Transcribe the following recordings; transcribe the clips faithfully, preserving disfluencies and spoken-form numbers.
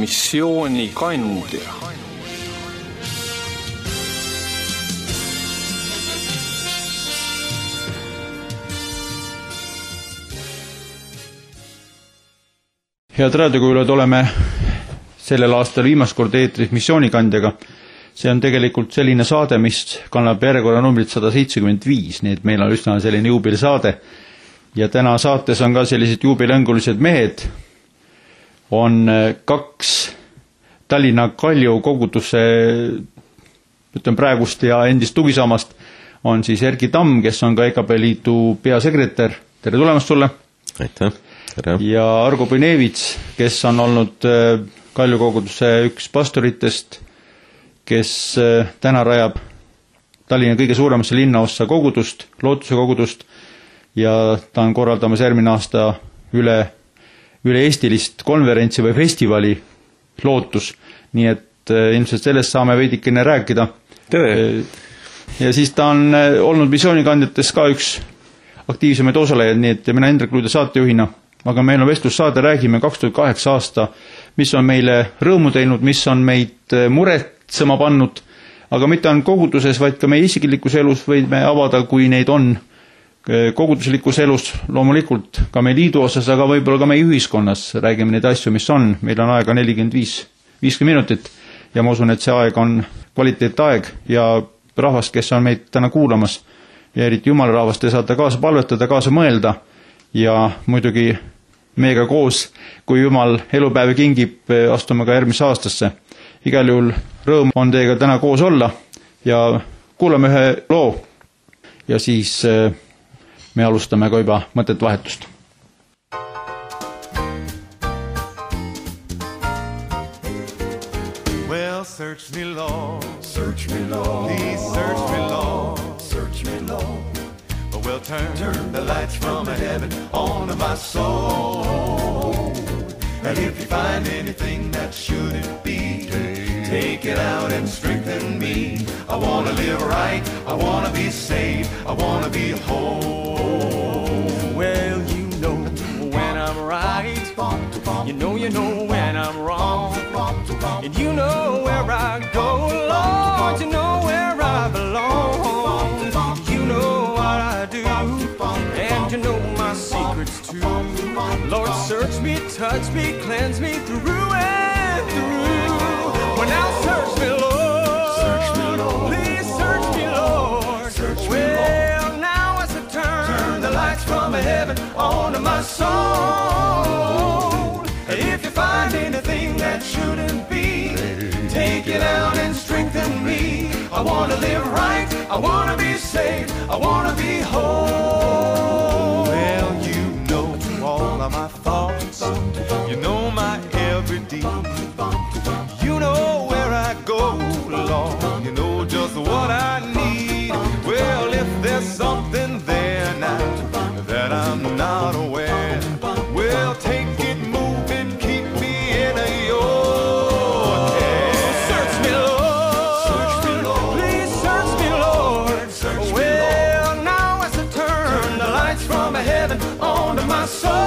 missioonikandja. Head raadiokuulajad, oleme sellel aastal viimast kord eetris missioonikandjaga. See on tegelikult selline saade, mis kannab järjekorra numbrit sada seitsekümmend viis, nii et meil on üsna selline juubelisaade. Ja täna saates on ka sellised juubelängulised mehed. On kaks Tallinna Kalju koguduse, ütlen praegust ja endist tugisamast, on siis Erki Tamm, kes on ka E K P Liidu peasekretär. Tere tulemast sulle! Aitäh! Tere. Ja Argo Põnevits, kes on olnud Kalju koguduse üks pastoritest, kes täna rajab Tallinna kõige suuremasse linnaossa kogudust, Lootuse kogudust, ja ta on korraldamas järgmine aasta üle, üle eestilist konverentsi või festivali Lootus, nii et ilmselt sellest saame veidikene rääkida. Tere. Ja siis ta on olnud missioonikandjates ka üks aktiivsemaid osalejaid, nii et mina Hendrik Luude saatejuhina, aga meil on vestlussaade, räägime kaks tuhat kaheksa aasta, mis on meile rõõmu teinud, mis on meid muretsema pannud, aga mitte on koguduses, vaid ka meie isiklikus elus võime avada, kui neid on koguduslikus elus, loomulikult ka meie liidu osas, aga võib-olla ka meie ühiskonnas räägime neid asju, mis on. Meil on aega nelikümmend viis, viiskümmend minutit ja ma usun, et see aeg on kvaliteetaeg ja rahvast, kes on meid täna kuulamas ja eriti Jumala rahvast, te saate kaasa palvetada, kaasa mõelda ja muidugi meiega koos, kui Jumal elupäevi kingib, astume ka järgmisse aastasse. Igal juhul rõõm on teiega täna koos olla ja kuulame ühe loo ja siis me alustame ka juba mõtet vahetust. Well, search me, Lord, search me, Lord, please search me, Lord, search me, Lord. Well, turn, turn the lights from heaven onto my soul. And if you find anything that shouldn't be, take it out and strengthen me. I want to live right, I want to be saved, I want to be whole. Well, you know when I'm right, you know you know when I'm wrong, and you know where I go, Lord, you know where I belong. You know what I do, and you know my secrets too. Lord, search me, touch me, cleanse me through and through. Well, now search me, Lord, search me, Lord, please search me, Lord, search me, well, Lord. Now as I turn, turn the lights from heaven onto my soul. If you find anything that shouldn't be, take it out and strengthen me. I want to live right, I want to be saved, I want to be whole. Well, you know all of my thoughts, you know my every deed, you know where I go, Lord, you know just what I need. Well, if there's something there now that I'm not aware, well, take it, move it, keep me in your care. Search me, Lord, search me, Lord, please search me, Lord, search me, well, Lord. Now as I turn the lights from heaven onto my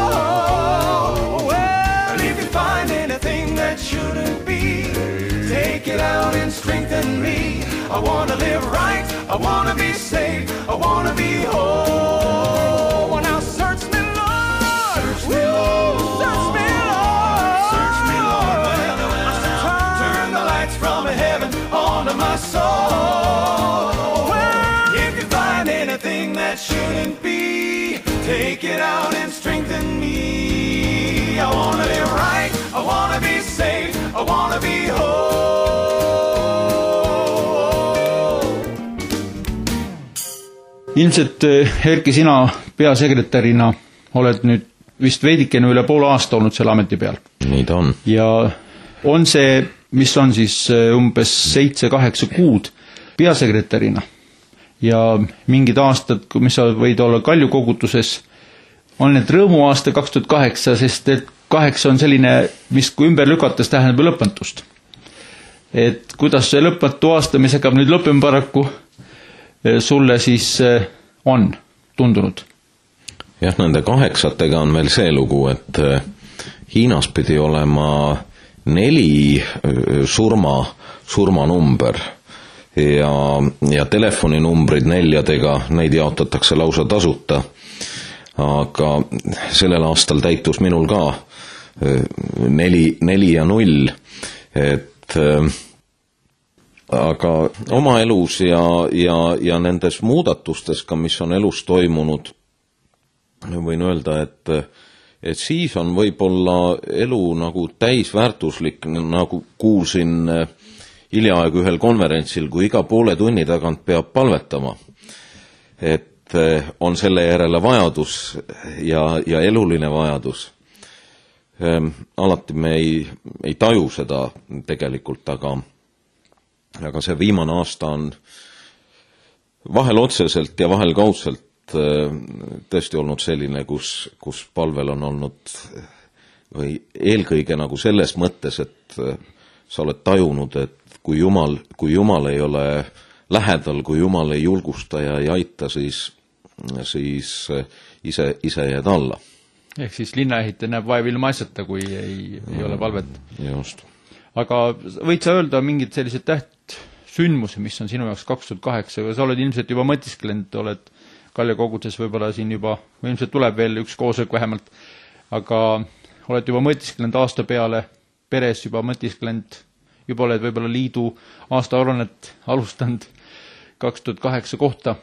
soul, well, if you find anything that shouldn't be, take it out and strengthen me. I want to live right, I want to be saved, I want to be whole. Well, now search me, Lord, search me, Lord, search me, Lord, search me, Lord. Well, turn, turn the lights from heaven onto my soul. Well, if you find anything that shouldn't be, take it out and strengthen me. I want to live right, I want to be saved, I want to be whole. Ilmselt Erki, sina peasekretärina oled nüüd vist veidikene üle poole aasta olnud selle ameti peal. Nii ta on. Ja on see, mis on siis umbes seitse kaheksa kuud peasekretärina ja mingid aastad, mis sa võid olla Kalju koguduses, on need rõõmuaasta kaks tuhat kaheksa, sest et kaheksa on selline, mis kui ümber lükates tähendab lõpmatust. Et kuidas see lõpmatu aasta, mis hakkab nüüd lõppema paraku, sulle siis on tundunud? Jah, nende kaheksatega on veel see lugu, et Hiinas pidi olema neli surma, surmanumber ja, ja telefoninumbrid neljadega, neid jaotatakse lausa tasuta. Aga sellel aastal täitus minul ka neli, neli ja null, et aga oma elus ja, ja, ja nendes muudatustes ka, mis on elus toimunud, võin öelda, et, et siis on võib-olla elu nagu täisväärtuslik, nagu kuulsin hiljaaegu ühel konverentsil, kui iga poole tunni tagant peab palvetama, et on selle järele vajadus ja, ja eluline vajadus. Alati me ei, ei taju seda tegelikult, aga, aga see viimane aasta on vahel otseselt ja vahel kaudselt tõesti olnud selline, kus, kus palvel on olnud või eelkõige nagu selles mõttes, et sa oled tajunud, et kui Jumal, kui Jumal ei ole lähedal, kui Jumal ei julgusta ja ei aita, siis, siis ise, ise jääd alla. Ehk siis linnaehitaja näeb vaev ilma asjata, kui ei, ei ole palvet. Just. Aga võid sa öelda mingid sellised täht sündmuse, mis on sinu jaoks kaks tuhat kaheksa, sa oled ilmselt juba mõtisklenud, oled Kalja kogudes võib-olla siin juba, või ilmselt tuleb veel üks koosolek vähemalt, aga oled juba mõtisklenud aasta peale, peres juba mõtisklenud, juba oled võib-olla liidu aastaaruannet alustanud kaks tuhat kaheksa kohta.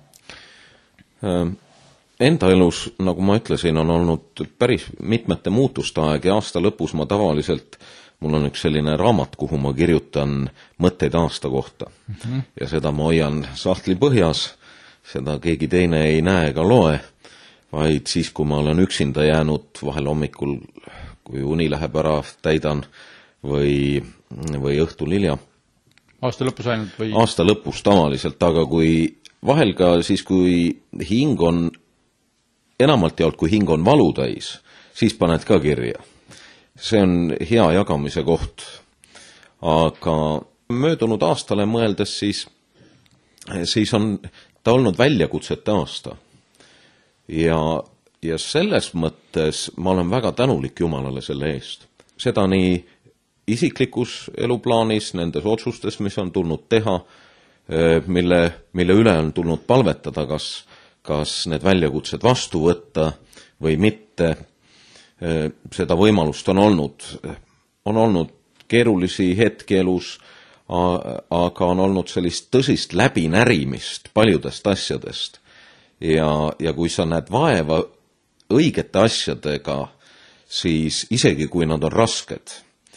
Enda elus, nagu ma ütlesin, on olnud päris mitmete muutuste aeg ja aasta lõpus ma tavaliselt, mul on üks selline raamat, kuhu ma kirjutan mõtteid aasta kohta. Mm-hmm. Ja seda ma hoian sahtli põhjas, seda keegi teine ei näe ega loe, vaid siis, kui ma olen üksinda jäänud vahel hommikul, kui uni läheb ära, täidan või, või õhtul hilja. Aasta lõpus ainult või? Aasta lõpus tavaliselt, aga kui vahel ka siis, kui hing on enamalt jaolt, kui hing on valutäis, siis paned ka kirja. See on hea jagamise koht. Aga möödunud aastale mõeldes siis, siis on ta olnud väljakutsete aasta. Ja, ja selles mõttes ma olen väga tänulik Jumalale selle eest. Seda nii isiklikus eluplaanis, nendes otsustes, mis on tulnud teha, mille, mille üle on tulnud palvetada, kas, kas need väljakutsed vastu võtta või mitte. Seda võimalust on olnud. On olnud keerulisi hetki elus, aga on olnud sellist tõsist läbinärimist paljudest asjadest. Ja, ja kui sa näed vaeva õigete asjadega, siis isegi kui nad on rasked,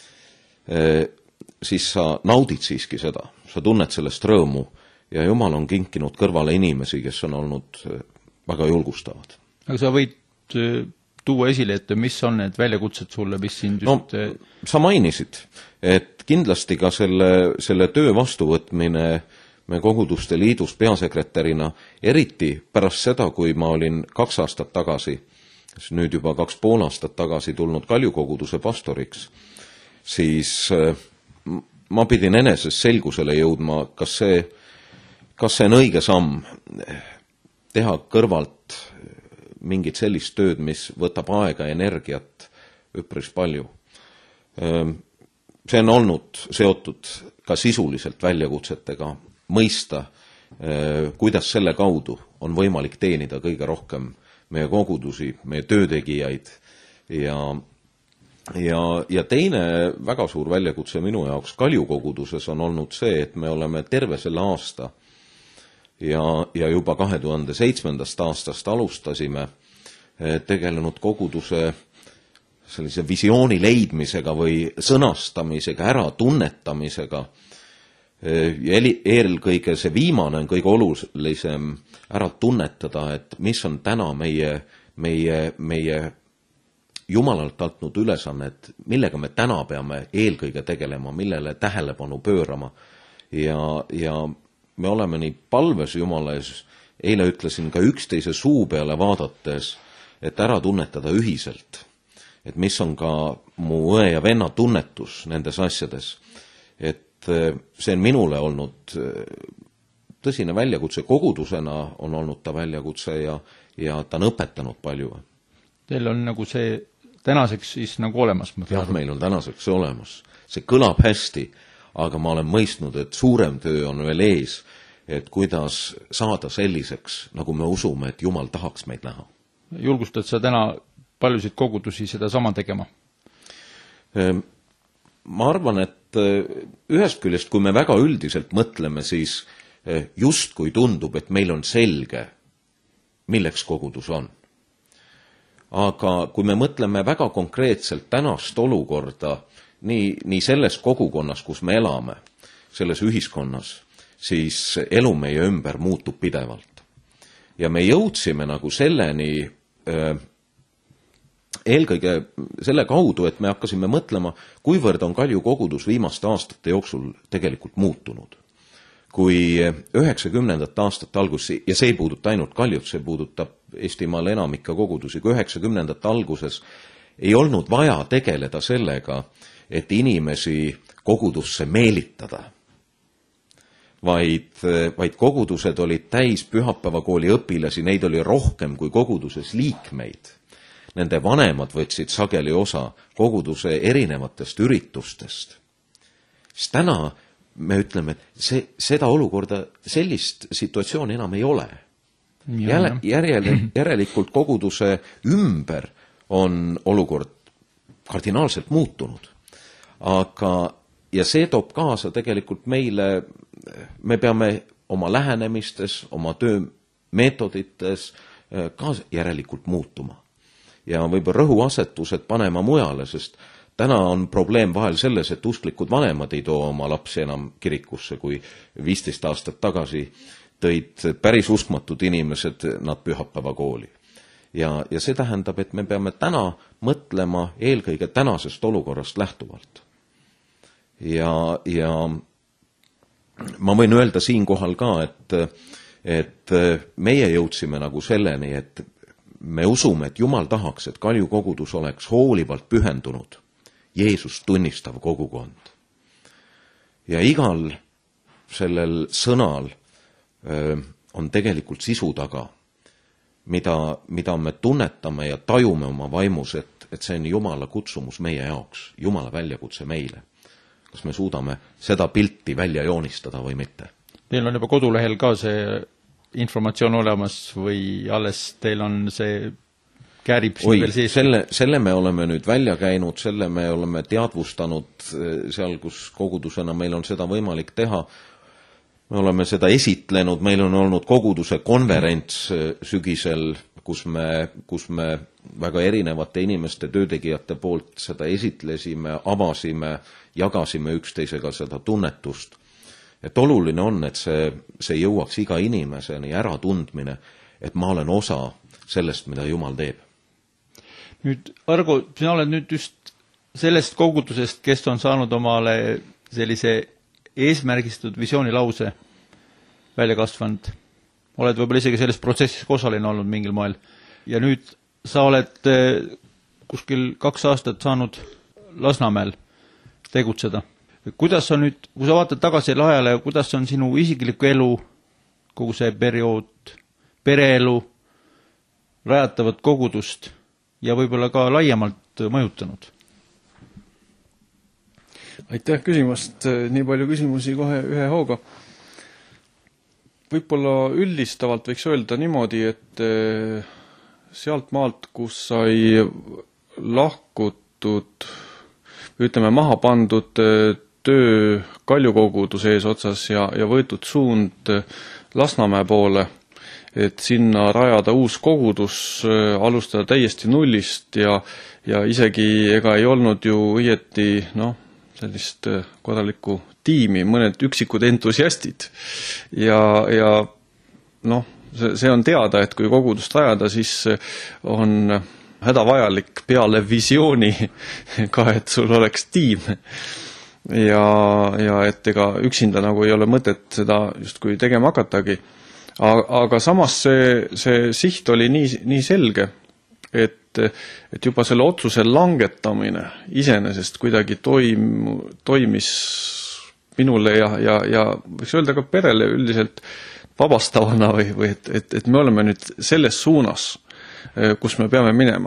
siis sa naudid siiski seda. Sa tunned sellest rõõmu ja Jumal on kinkinud kõrvale inimesi, kes on olnud väga julgustavad. Aga sa võid tuua esile, et mis on need väljakutsed sulle, mis sind just... No, sa mainisid, et kindlasti ka selle, selle töö vastuvõtmine me Koguduste Liidus peasekretärina, eriti pärast seda, kui ma olin kaks aastat tagasi, nüüd juba kaks pool aastat tagasi tulnud Kalju koguduse pastoriks, siis ma pidin eneses selgusele jõudma, kas see, kas see on õige samm teha kõrvalt mingit sellist tööd, mis võtab aega ja energiat üpris palju. See on olnud seotud ka sisuliselt väljakutsetega, mõista, kuidas selle kaudu on võimalik teenida kõige rohkem meie kogudusi, meie töötegijaid ja, ja, ja teine väga suur väljakutse minu jaoks Kalju koguduses on olnud see, et me oleme terve selle aasta ja, ja juba kahe tuhande seitsmendast aastast alustasime tegelenud koguduse sellise visiooni leidmisega või sõnastamisega, ära tunnetamisega. Ja eelkõige see viimane on kõige olulisem ära tunnetada, et mis on täna meie, meie, meie Jumalalt antnud ülesannet, millega me täna peame eelkõige tegelema, millele tähelepanu pöörama. Ja, ja me oleme nii palves Jumala ees, eile ütlesin ka üksteise suu peale vaadates, et ära tunnetada ühiselt, et mis on ka mu õe ja venna tunnetus nendes asjades, et see on minule olnud tõsine väljakutse, kogudusena on olnud ta väljakutse ja, ja ta on õpetanud palju. Teil on nagu see tänaseks siis nagu olemas. jah, meil on tänaseks olemas. See kõlab hästi, aga ma olen mõistnud, et suurem töö on veel ees, et kuidas saada selliseks, nagu me usume, et Jumal tahaks meid näha. Julgustad sa täna paljusid kogudusi seda sama tegema? Ma arvan, et ühest küljest, kui me väga üldiselt mõtleme, siis just kui tundub, et meil on selge, milleks kogudus on. Aga kui me mõtleme väga konkreetselt tänast olukorda, nii, nii selles kogukonnas, kus me elame, selles ühiskonnas, siis elu meie ümber muutub pidevalt. Ja me jõudsime nagu selleni äh, eelkõige selle kaudu, et me hakkasime mõtlema, kuivõrd on Kalju kogudus viimaste aastate jooksul tegelikult muutunud. Kui üheksakümnendate aastate alguses, ja see ei puuduta ainult Kaljut, see puudutab Eestimaal enamikka kogudusi, kui üheksakümnendate alguses ei olnud vaja tegeleda sellega, et inimesi kogudusse meelitada, vaid, vaid kogudused olid täis pühapäevakooli õpilasi, neid oli rohkem kui koguduses liikmeid. Nende vanemad võtsid sageli osa koguduse erinevatest üritustest. Siis täna me ütleme, et see, seda olukorda, sellist situatsiooni enam ei ole. Jäle, järele, järelikult koguduse ümber on olukord kardinaalselt muutunud. Aga, ja see toob kaasa tegelikult meile, me peame oma lähenemistes, oma töömeetodites kaasa järelikult muutuma. Ja võib-olla rõhuasetused panema mujale, sest täna on probleem vahel selles, et usklikud vanemad ei too oma lapsi enam kirikusse, kui viisteist aastat tagasi tõid päris uskmatud inimesed nad pühapäeva kooli. Ja, ja see tähendab, et me peame täna mõtlema eelkõige tänasest olukorrast lähtuvalt. Ja, ja ma võin öelda siinkohal ka, et, et meie jõudsime nagu selleni, et me usume, et Jumal tahaks, et Kalju kogudus oleks hoolivalt pühendunud, Jeesust tunnistav kogukond. Ja igal sellel sõnal öö, on tegelikult sisu taga, mida, mida me tunnetame ja tajume oma vaimus, et, et see on Jumala kutsumus meie jaoks, Jumala väljakutse meile. Kas me suudame seda pilti välja joonistada või mitte? Teil on juba kodulehel ka see informatsioon olemas või alles teil on see käärib Oi, selle, selle me oleme nüüd välja käinud, selle me oleme teadvustanud seal, kus kogudusena meil on seda võimalik teha. Me oleme seda esitlenud, meil on olnud koguduse konverents sügisel, kus me, kus me väga erinevate inimeste töötegijate poolt seda esitlesime, avasime, jagasime üksteisega seda tunnetust. Et oluline on, et see, see jõuaks iga inimeseni äratundmine, et ma olen osa sellest, mida Jumal teeb. Nüüd, Argo, sina oled nüüd just sellest kogudusest, kes on saanud omale sellise eesmärgistatud visioonilause välja kasvanud. Oled võib-olla isegi selles protsessis osaline olnud mingil moel. Ja nüüd sa oled kuskil kaks aastat saanud Lasnamäel tegutseda. Kuidas on nüüd, kui sa vaatad tagasi ajale, kuidas on sinu isikliku elu, kogu see periood, pereelu, rajatavat kogudust ja võib-olla ka laiemalt mõjutanud? Aitäh küsimast, nii palju küsimusi kohe ühe hooga. Võib-olla üldistavalt võiks öelda niimoodi, et sealt maalt, kus sai lahkutud, ütleme maha pandud töö Kalju koguduse ees otsas ja, ja võetud suund Lasnamäe poole, et sinna rajada uus kogudus, alustada täiesti nullist ja, ja isegi ega ei olnud ju õieti, noh, sellist korralikku tiimi, mõned üksikud entusiastid. Ja, ja noh, see, see on teada, et kui kogudust rajada, siis on hädavajalik peale visiooni ka, et sul oleks tiim. Ja, ja et ega üksinda nagu ei ole mõtet seda justkui tegema hakatagi. Aga samas see, see siht oli nii, nii selge, et, et juba selle otsuse langetamine iseenesest kuidagi toim, toimis minule ja, ja, ja võiks öelda ka perele üldiselt vabastavana või, või et, et, et me oleme nüüd selles suunas, kus me peame minema.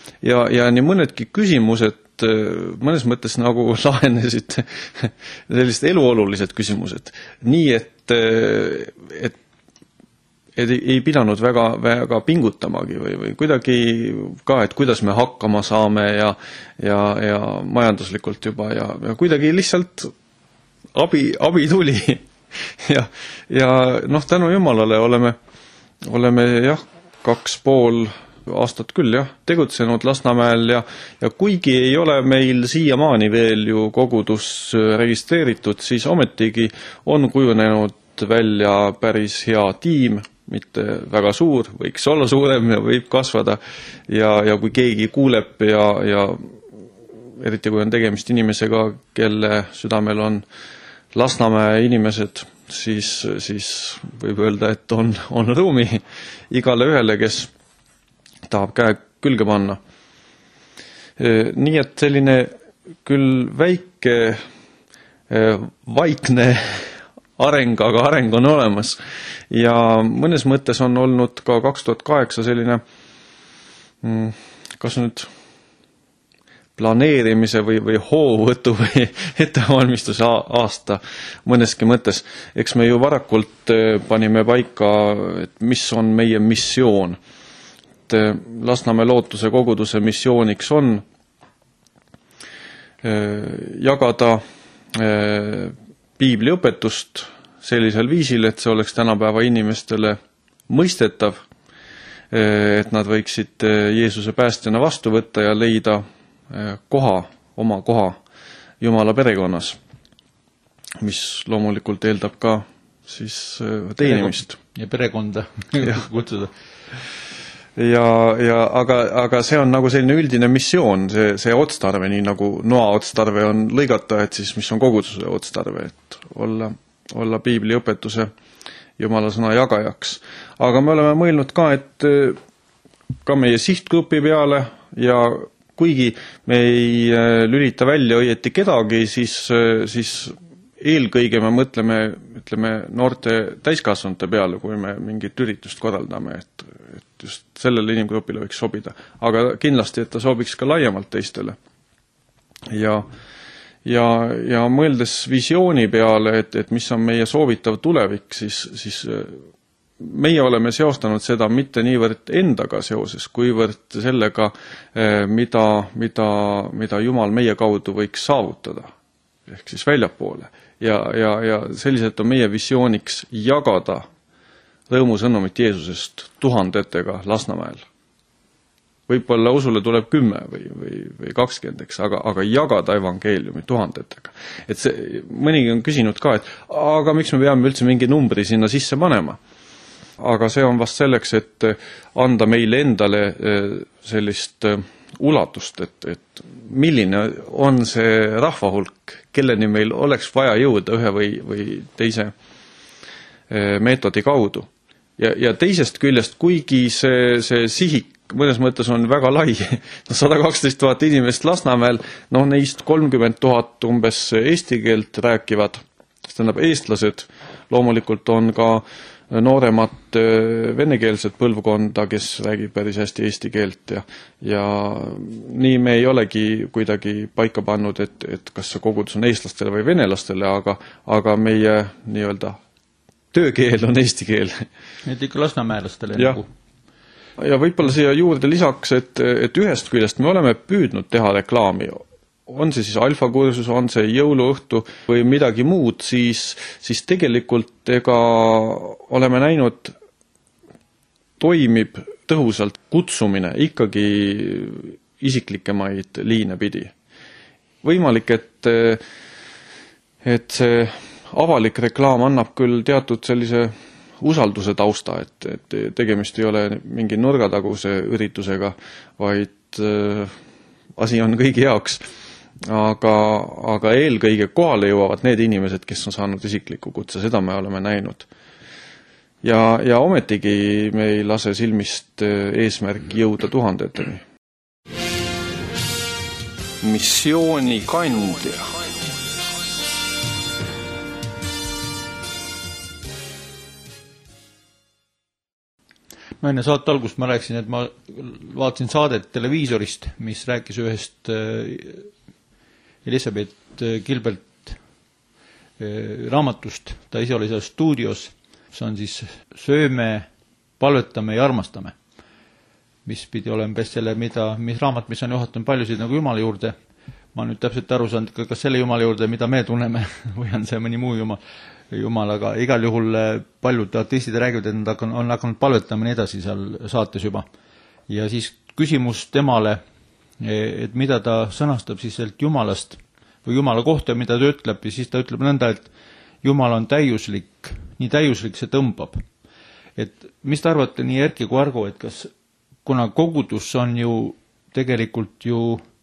ja, ja nii mõnedki küsimused mõnes mõttes nagu lahenesid sellised eluolulised küsimused. Nii, et, et, et ei pidanud väga, väga pingutamagi või, või kuidagi ka, et kuidas me hakkama saame ja, ja, ja majanduslikult juba ja, ja kuidagi lihtsalt abi, abi tuli. ja, ja noh, tänu Jumalale oleme, oleme jah, kaks pool aastat küll jah, tegutsenud Lasnamäel ja, ja kuigi ei ole meil siiamaani veel ju kogudus registreeritud, siis ometigi on kujunenud välja päris hea tiim, mitte väga suur, võiks olla suurem ja võib kasvada ja, ja kui keegi kuuleb ja, ja eriti kui on tegemist inimesega, kelle südamel on Lasnamäe inimesed, siis, siis võib öelda, et on, on ruumi igale ühele, kes tahab käe külge panna. Nii et selline küll väike vaikne areng, aga areng on olemas. Ja mõnes mõttes on olnud ka kaks tuhat kaheksa selline, kas nüüd planeerimise või, või hoovõtu või ettevalmistuse aasta mõneski mõttes. Eks me ju varakult panime paika, et mis on meie missioon. Lasnamäe lootuse koguduse missiooniks on jagada piibliõpetust sellisel viisil, et see oleks tänapäeva inimestele mõistetav, et nad võiksid Jeesuse päästjana vastu võtta ja leida koha, oma koha Jumala perekonnas, mis loomulikult eeldab ka siis teenimist. Ja perekonda kutsuda. Ja, ja aga, aga see on nagu selline üldine missioon, see, see otstarve, nii nagu noa otstarve on lõigata, et siis mis on koguduse otstarve, et olla, olla piibli õpetuse Jumala sõna jagajaks. Aga me oleme mõelnud ka, et ka meie sihtgrupi peale ja kuigi me ei lülita välja õieti kedagi, siis, siis eelkõige me mõtleme, ütleme, noorte täiskasvanute peale, kui me mingit üritust korraldame, et, et just sellele inimgrupile võiks sobida. Aga kindlasti, et ta sobiks ka laiemalt teistele. Ja, ja, ja mõeldes visiooni peale, et, et mis on meie soovitav tulevik, siis, siis meie oleme seostanud seda mitte niivõrd endaga seoses, kuivõrd sellega, mida, mida, mida Jumal meie kaudu võiks saavutada, ehk siis väljapoole. Ja, ja, ja selliselt on meie visiooniks jagada rõõmusõnumit Jeesusest tuhandetega Lasnamäel. Võib-olla usule tuleb kümme või, või, või kakskümmend, aga, aga jagada evangeeliumi tuhandetega. Et see, mõnigi on küsinud ka, et aga miks me peame üldse mingi numbri sinna sisse panema? Aga see on vast selleks, et anda meile endale sellist ulatust, et, et milline on see rahvahulk, kelleni meil oleks vaja jõuda ühe või, või teise meetodi kaudu. Ja, ja teisest küljest, kuigi see, see sihik mõnes mõttes on väga lai, sada kaksteist tuhat inimest Lasnamäel, no neist kolmkümmend tuhat umbes eesti keelt rääkivad, see tähendab eestlased, loomulikult on ka nooremat venekeelset põlvkonda, kes räägib päris hästi eesti keelt ja, ja nii me ei olegi kuidagi paika pannud, et, et kas see kogudus on eestlastele või venelastele, aga, aga meie nii-öelda töökeel on eesti keel. Et ikka lasnamäelastele ja. Nagu. Ja võib-olla siia juurde lisaks, et, et ühest küljest me oleme püüdnud teha reklaami. On see siis alfakursus, on see jõuluõhtu või midagi muud, siis, siis tegelikult ega oleme näinud, toimib tõhusalt kutsumine ikkagi isiklikemaid liine pidi. Võimalik, et, et see avalik reklaam annab küll teatud sellise usalduse tausta, et, et tegemist ei ole mingi nurgataguse üritusega, vaid äh, asi on kõigi jaoks. Aga, aga eelkõige kohale jõuavad need inimesed, kes on saanud isikliku kutse, seda me oleme näinud. Ja, ja ometigi me ei lase silmist eesmärk jõuda tuhandeteni. Missiooni kandja. ma enne saate algust ma rääkisin, et ma vaatasin saadet televiisorist, mis rääkis ühest Elizabeth Gilbert raamatust, ta ise oli seal stuudios, see on siis Sööme, palvetame ja armastame, mis pidi olema bestseller, mida, mis raamat, mis on juhatanud paljusid nagu Jumala juurde. Ma nüüd täpselt aru saanud, kas selle Jumala juurde, mida me tunneme, või on see mõni muu Jumal, Jumal, aga igal juhul paljud ateistid räägivad, et nad on hakanud palvetama nii edasi seal saates juba. Ja siis küsimus temale, et mida ta sõnastab siis sealt Jumalast või Jumala kohta, mida ta ütleb, ja siis ta ütleb nõnda, et Jumal on täiuslik, nii täiuslik see tõmbab. Et mis te arvate nii Erki kui Argo, et kas, kuna kogudus on ju tegelikult ju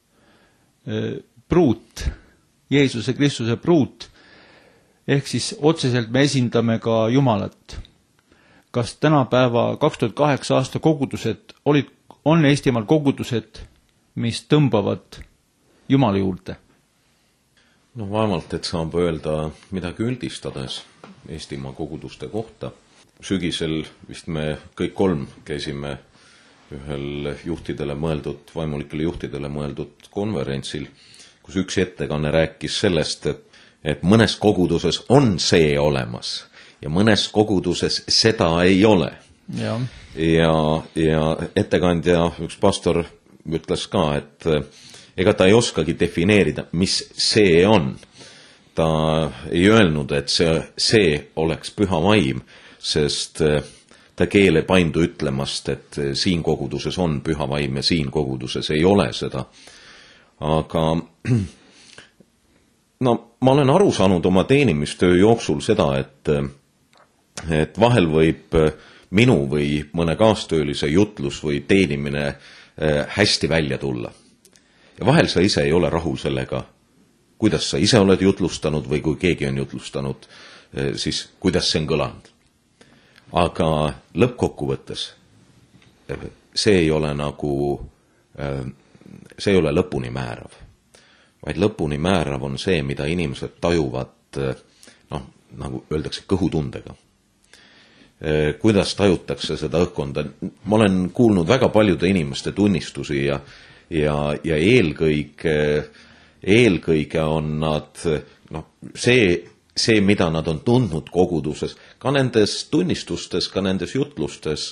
pruut, Jeesuse Kristuse pruut, ehk siis otseselt me esindame ka Jumalat. Kas tänapäeva kaks tuhat kaheksa aasta kogudused olid, on Eestimaal kogudused, mis tõmbavad Jumala juurde? No vaevalt, et saab öelda midagi üldistades Eestimaa koguduste kohta. Sügisel vist me kõik kolm käisime ühel juhtidele mõeldud, vaimulikele juhtidele mõeldud konverentsil, kus üks ettekanne rääkis sellest, et et mõnes koguduses on see olemas ja mõnes koguduses seda ei ole. Ja, ja, ja ettekandja, üks pastor ütles ka, et ega ta ei oskagi defineerida, mis see on. Ta ei öelnud, et see, see oleks püha vaim, sest ta keele paindu ütlemast, et siin koguduses on püha vaim ja siin koguduses ei ole seda. Aga no ma olen aru saanud oma teenimistöö jooksul seda, et, et vahel võib minu või mõne kaastöölise jutlus või teenimine hästi välja tulla. Ja vahel sa ise ei ole rahul sellega, kuidas sa ise oled jutlustanud või kui keegi on jutlustanud, siis kuidas see on kõlanud. Aga lõppkokkuvõttes see ei ole nagu, see ei ole lõpuni määrav. Vaid lõpuni määrav on see, mida inimesed tajuvad, noh, nagu öeldakse, kõhutundega. Kuidas tajutakse seda õhkkonda? Ma olen kuulnud väga paljude inimeste tunnistusi ja, ja, ja eelkõige, eelkõige on nad, noh, see, see, mida nad on tundnud koguduses, ka nendes tunnistustes, ka nendes jutlustes,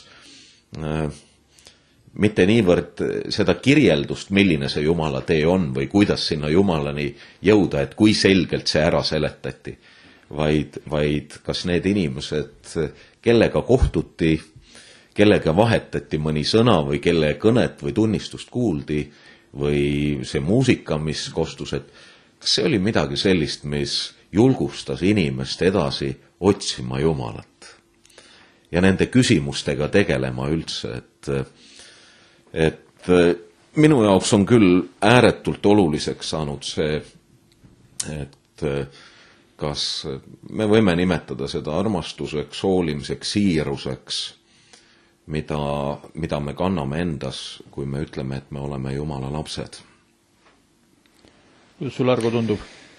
mitte niivõrd seda kirjeldust, milline see Jumala tee on või kuidas sinna Jumalani jõuda, et kui selgelt see ära seletati, vaid, vaid kas need inimesed, kellega kohtuti, kellega vahetati mõni sõna või kelle kõnet või tunnistust kuuldi või see muusika, mis kostus, et kas see oli midagi sellist, mis julgustas inimest edasi otsima Jumalat ja nende küsimustega tegelema üldse, et et minu jaoks on küll ääretult oluliseks saanud see, et kas me võime nimetada seda armastuseks, hoolimiseks, siiruseks, mida, mida me kanname endas, kui me ütleme, et me oleme Jumala lapsed. Kuidas sul, Argo, tundub?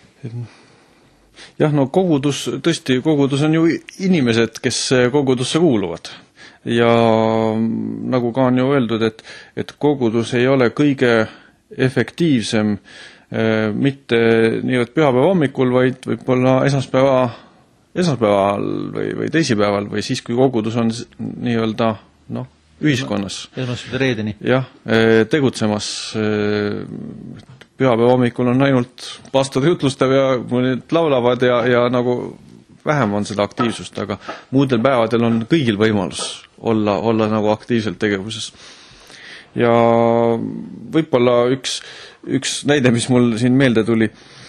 Jah, no kogudus, tõesti, kogudus on ju inimesed, kes kogudusse kuuluvad. Ja nagu ka on ju öeldud, et, et kogudus ei ole kõige efektiivsem eh, mitte niivõrd pühapäeva hommikul, vaid võib-olla esmaspäeva, esmaspäeval või, või teisipäeval või siis, kui kogudus on nii-öelda noh, ühiskonnas. Esmaspäeva reedeni. Jah, eh, tegutsemas. Eh, pühapäeva hommikul on ainult pastor jutlustav ja mõned laulavad ja, ja nagu vähem on seda aktiivsust, aga muudel päevadel on kõigil võimalus olla, olla nagu aktiivselt tegevuses. Ja võib-olla üks, üks näide, mis mul siin meelde tuli,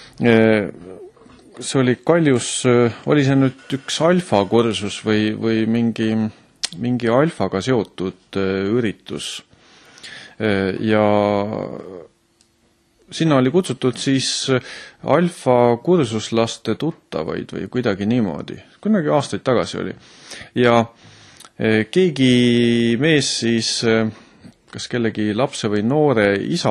see oli Kaljus, oli see nüüd üks alfa-kursus või, või mingi, mingi alfaga seotud üritus. Ja sinna oli kutsutud siis alfa kursuslaste tuttavaid või kuidagi niimoodi. Kunagi aastaid tagasi oli. Ja keegi mees siis, kas kellegi lapse või noore isa,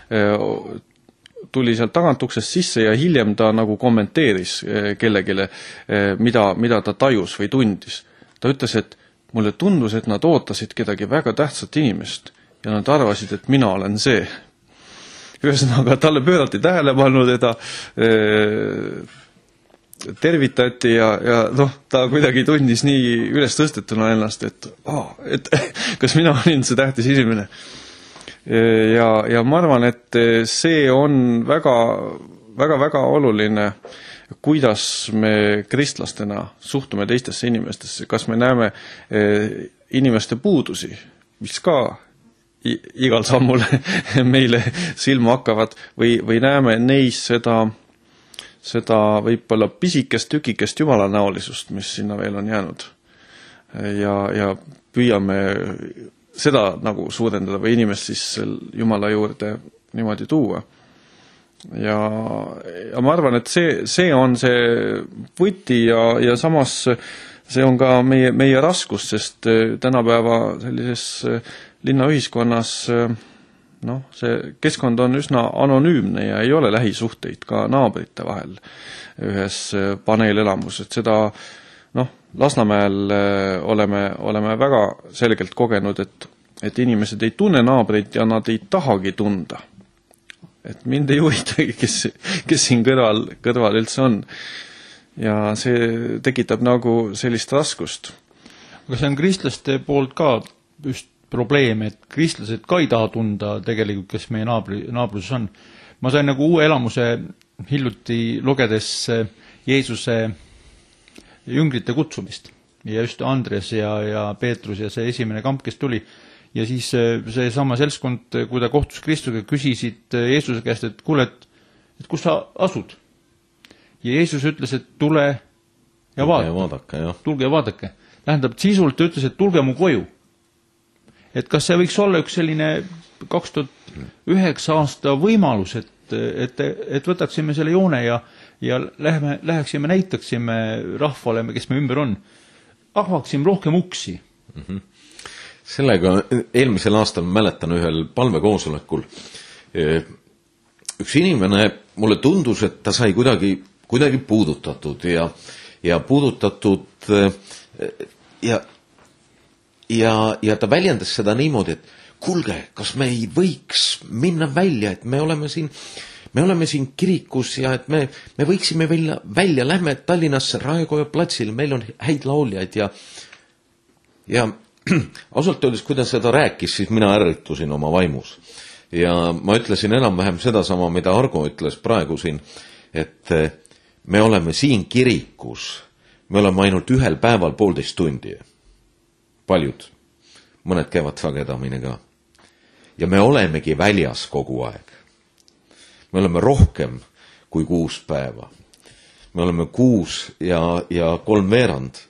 tuli sealt tagant uksest sisse ja hiljem ta nagu kommenteeris kellegile, mida, mida ta tajus või tundis. Ta ütles, et mulle tundus, et nad ootasid kedagi väga tähtsat inimest ja nad arvasid, et mina olen see. Ühesõnaga, talle pöörati tähelepanu, teda ee, tervitati ja, ja noh, ta kuidagi tundis nii üles tõstetuna ennast, et, oh, et kas mina olin see tähtis inimene. Ja, ja ma arvan, et see on väga, väga, väga oluline, kuidas me kristlastena suhtume teistesse inimestesse, kas me näeme inimeste puudusi, mis ka igal sammul meile silma hakkavad, või, või näeme neis seda, seda võib-olla pisikest tükikest jumalanäolisust, mis sinna veel on jäänud. Ja, ja püüame seda nagu suurendada või inimest siis Jumala juurde niimoodi tuua. Ja, ja ma arvan, et see, see on see võti ja, ja samas see on ka meie, meie raskus, sest tänapäeva sellises linnaühiskonnas noh, see keskkond on üsna anonüümne ja ei ole lähisuhteid ka naabrite vahel ühes paneelelamus, et seda noh, Lasnamäel oleme, oleme väga selgelt kogenud, et, et inimesed ei tunne naabreid ja nad ei tahagi tunda. Et mind ei huvitagi, kes, kes siin kõrval, kõrval üldse on. Ja see tekitab nagu sellist raskust. Aga see on kristlaste poolt ka just probleem, et kristlased ka ei taha tunda tegelikult, kes meie naabri, naabruses on. Ma sain nagu uue elamuse hiljuti lugedes Jeesuse jüngrite kutsumist ja just Andres ja, ja Peetrus ja see esimene kamp, kes tuli. Ja siis see sama seltskond, kui ta kohtus Kristusega, küsisid Jeesuse käest, et kuule, et, et kus sa asud? Ja Jeesus ütles, et tule ja vaadake. vaadake jah. Tulge ja vaadake. Tähendab, sisult ta ütles, et tulge mu koju. Et kas see võiks olla üks selline kaks tuhat üheksa aasta võimalus, et, et, et võtaksime selle joone ja, ja läheme, läheksime, näitaksime rahvale, kes me ümber on, avaksime rohkem uksi. Mm-hmm. Sellega eelmisel aastal mäletan ühel palvekoosolekul. Üks inimene mulle tundus, et ta sai kuidagi, kuidagi puudutatud ja, ja puudutatud ja, ja, ja ta väljendas seda niimoodi, et kuulge, kas me ei võiks minna välja, et me oleme siin, me oleme siin kirikus ja et me, me võiksime välja, välja lähme Tallinnasse Raekoja platsil, meil on häid lauljaid ja, ja ausalt öeldes, kui ta seda rääkis, siis mina ärritusin oma vaimus. Ja ma ütlesin enam-vähem seda sama, mida Argo ütles praegu siin, et me oleme siin kirikus, me oleme ainult ühel päeval poolteist tundi. Paljud, mõned käivad sagedamini ka. Ja me olemegi väljas kogu aeg. Me oleme rohkem kui kuus päeva. Me oleme kuus ja, ja kolm veerand.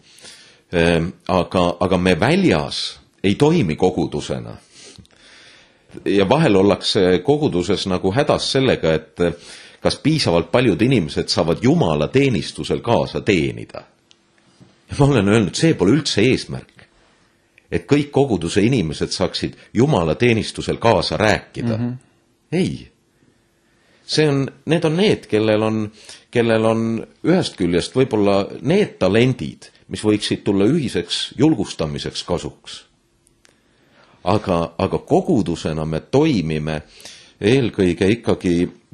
Aga, aga me väljas ei toimi kogudusena. Ja vahel ollakse koguduses nagu hädas sellega, et kas piisavalt paljud inimesed saavad Jumala teenistusel kaasa teenida. Ja ma olen öelnud, see pole üldse eesmärk, et kõik koguduse inimesed saaksid Jumala teenistusel kaasa rääkida. Mm-hmm. Ei. See on, need on need, kellel on, kellel on ühest küljest võib-olla need talendid, mis võiksid tulla ühiseks julgustamiseks kasuks. Aga, aga kogudusena me toimime eelkõige ikkagi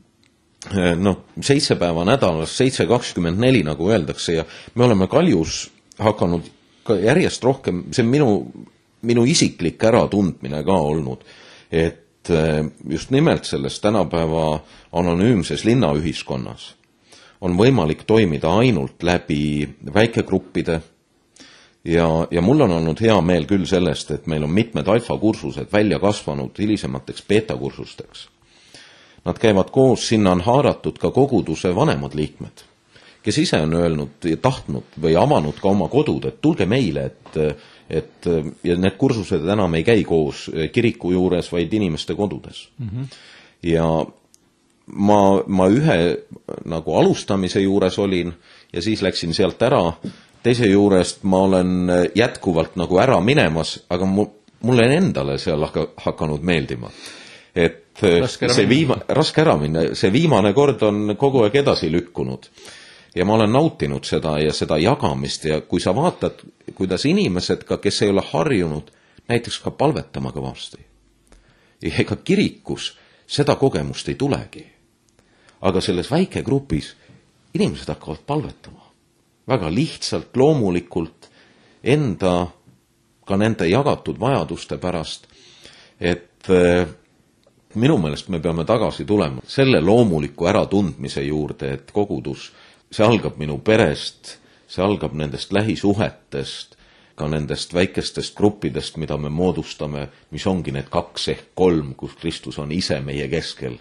no, seitse päeva nädalas, seitse kakskümmend neli, nagu öeldakse, ja me oleme Kaljus hakanud ka järjest rohkem, see on minu, minu isiklik äratundmine ka olnud, et just nimelt selles tänapäeva anonüümses linnaühiskonnas on võimalik toimida ainult läbi väikegruppide ja, ja mul on olnud hea meel küll sellest, et meil on mitmed alfa-kursused välja kasvanud hilisemateks beta-kursusteks. Nad käivad koos, sinna on haaratud ka koguduse vanemad liikmed, kes ise on öelnud ja tahtnud või avanud ka oma kodud, et tulge meile, et, et ja need kursused enam ei käi koos kiriku juures, vaid inimeste kodudes. Mm-hmm. Ja Ma, ma ühe nagu alustamise juures olin ja siis läksin sealt ära. Teise juurest ma olen jätkuvalt nagu ära minemas, aga mulle endale seal hakanud meeldima. Et raske see viima, raske ära minna, see viimane kord on kogu aeg edasi lükkunud. ja ma olen nautinud seda ja seda jagamist ja kui sa vaatad, kuidas inimesed ka, kes ei ole harjunud näiteks ka palvetama kõvasti. Ega kirikus seda kogemust ei tulegi. Aga selles väike grupis inimesed hakkavad palvetama. Väga lihtsalt, loomulikult, enda, ka nende jagatud vajaduste pärast, et minu meelest me peame tagasi tulema selle loomuliku äratundmise juurde, et kogudus, see algab minu perest, see algab nendest lähisuhetest, ka nendest väikestest gruppidest, mida me moodustame, mis ongi need kaks ehk kolm, kus Kristus on ise meie keskel.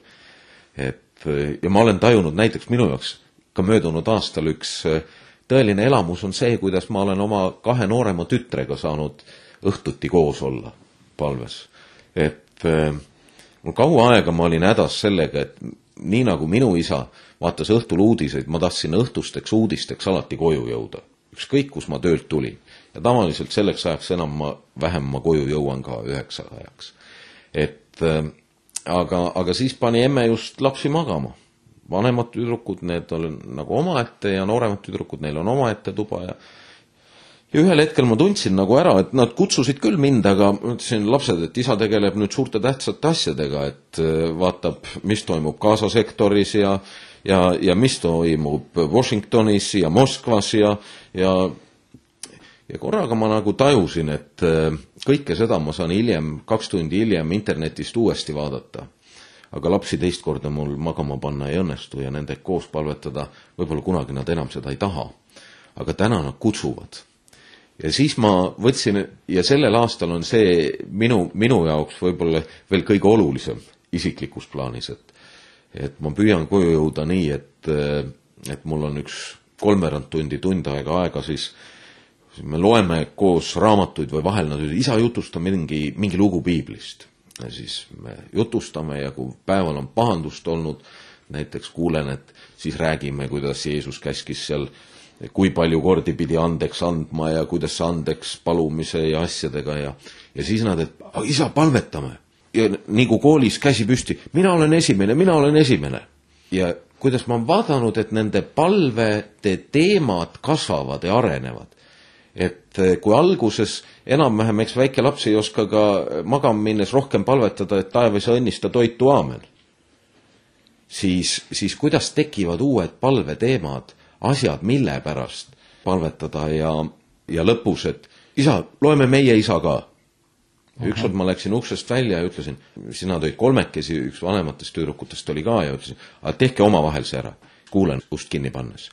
Et, ja ma olen tajunud näiteks minu jaoks ka möödunud aastal üks tõeline elamus on see, kuidas ma olen oma kahe noorema tütrega saanud õhtuti koos olla palves. Et mul kaua aega ma olin hädas sellega, et nii nagu minu isa vaatas õhtul uudiseid, ma tahtsin õhtusteks uudisteks alati koju jõuda. Ükskõik, kus ma töölt tulin. Ja tavaliselt selleks ajaks enam ma, vähem ma koju jõuan ka üheksa ajaks. Et, aga, aga siis pani emme just lapsi magama. Vanemad tüdrukud, need on nagu omaette ja nooremad tüdrukud, neil on omaette tuba ja Ja ühel hetkel ma tundsin nagu ära, et nad kutsusid küll mind, aga ütlesin lapsed, et isa tegeleb nüüd suurte tähtsate asjadega, et vaatab, mis toimub Gaza sektoris ja, ja, ja mis toimub Washingtonis ja Moskvas ja, ja, ja korraga ma nagu tajusin, et kõike seda ma saan hiljem, kaks tundi hiljem internetist uuesti vaadata. Aga lapsi teist korda mul magama panna ei õnnestu ja nende koos palvetada, võib-olla kunagi nad enam seda ei taha. Aga täna nad kutsuvad. Ja siis ma võtsin, ja sellel aastal on see minu, minu jaoks võib-olla veel kõige olulisem isiklikus plaanis, et, et ma püüan koju jõuda nii, et, et mul on üks kolmerand tundi tund aega aega, siis me loeme koos raamatuid või vahel nad ütlevad, isa jutusta mingi, mingi lugu piiblist. Ja siis me jutustame ja kui päeval on pahandust olnud, näiteks kuulen, et siis räägime, kuidas Jeesus käskis seal kui palju kordi pidi andeks andma ja kuidas andeks palumise ja asjadega ja, ja siis nad, et isa, palvetame. Ja nagu koolis käsi püsti, mina olen esimene, mina olen esimene. Ja kuidas ma olen vaadanud, et nende palvete teemad kasvavad ja arenevad. Et kui alguses enam-vähem, eks väike laps ei oska ka magama minnes rohkem palvetada, et taevas õnnista toitu aamen. Siis, siis kuidas tekivad uued palveteemad, asjad, mille pärast palvetada ja, ja lõpus, et isa, loeme meie isa ka. Ükskord ma läksin uksest välja ja ütlesin, sina tõid kolmekesi, üks vanematest tüdrukutest oli ka ja ütlesin, aga tehke oma vahel see ära. Kuulen ust kinni pannes.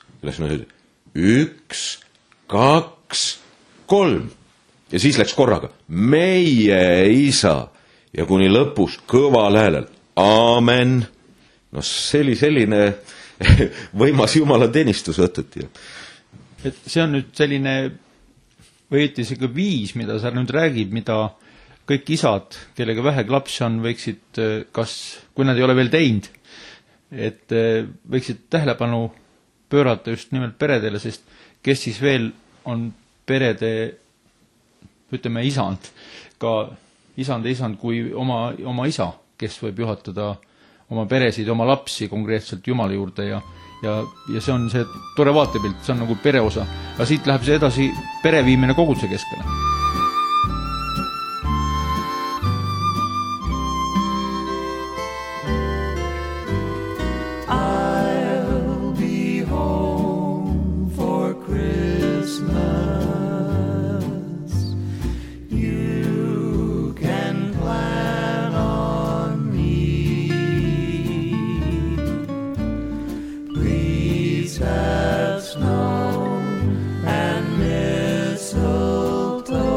Üks, kaks, kolm. Ja siis läks korraga, meie isa. Ja kuni lõpus kõval häälel, aamen. No see oli selline võimas jumala teenistus õtuti. Et see on nüüd selline, või õieti see viis, mida sa nüüd räägid, mida kõik isad, kellega vähegi lapsi on, võiksid, kas, kui nad ei ole veel teinud, et võiksid tähelepanu pöörata just nimelt peredele, sest kes siis veel on perede, ütleme, isand, ka isand ja isand kui oma, oma isa, kes võib juhatada oma peresid, oma lapsi konkreetselt Jumala juurde ja, ja, ja see on see tore vaatepilt, see on nagu pereosa. Aga siit läheb see edasi pere viimine koguduse keskele. I'll be home for Christmas. You can plan on have snow and mistletoe.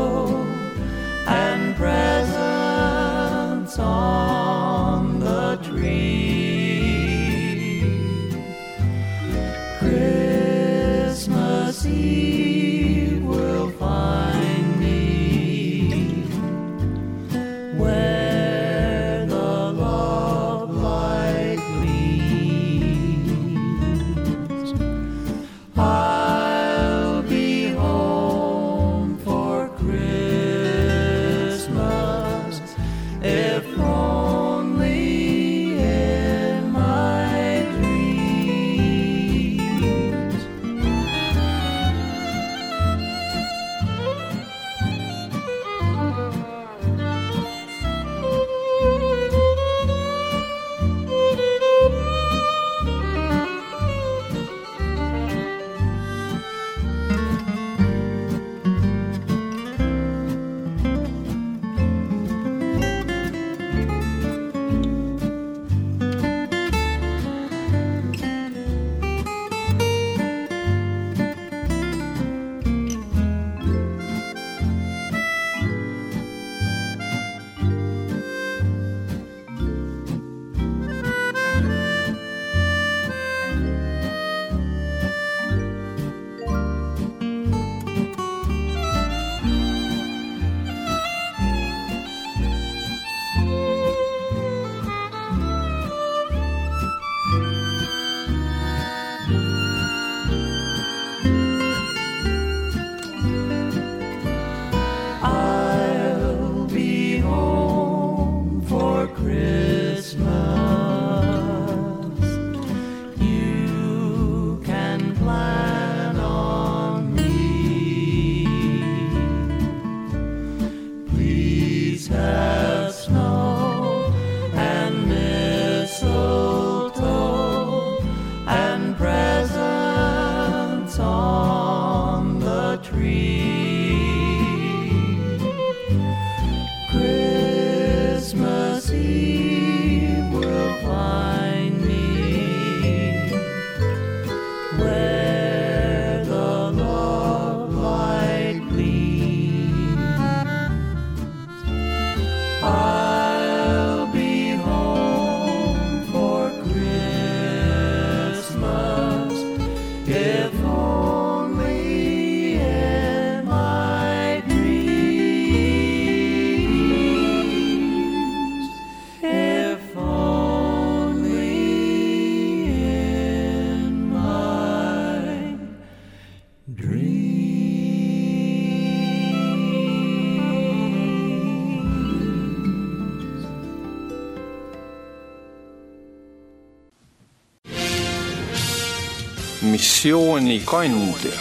missiooni kandja.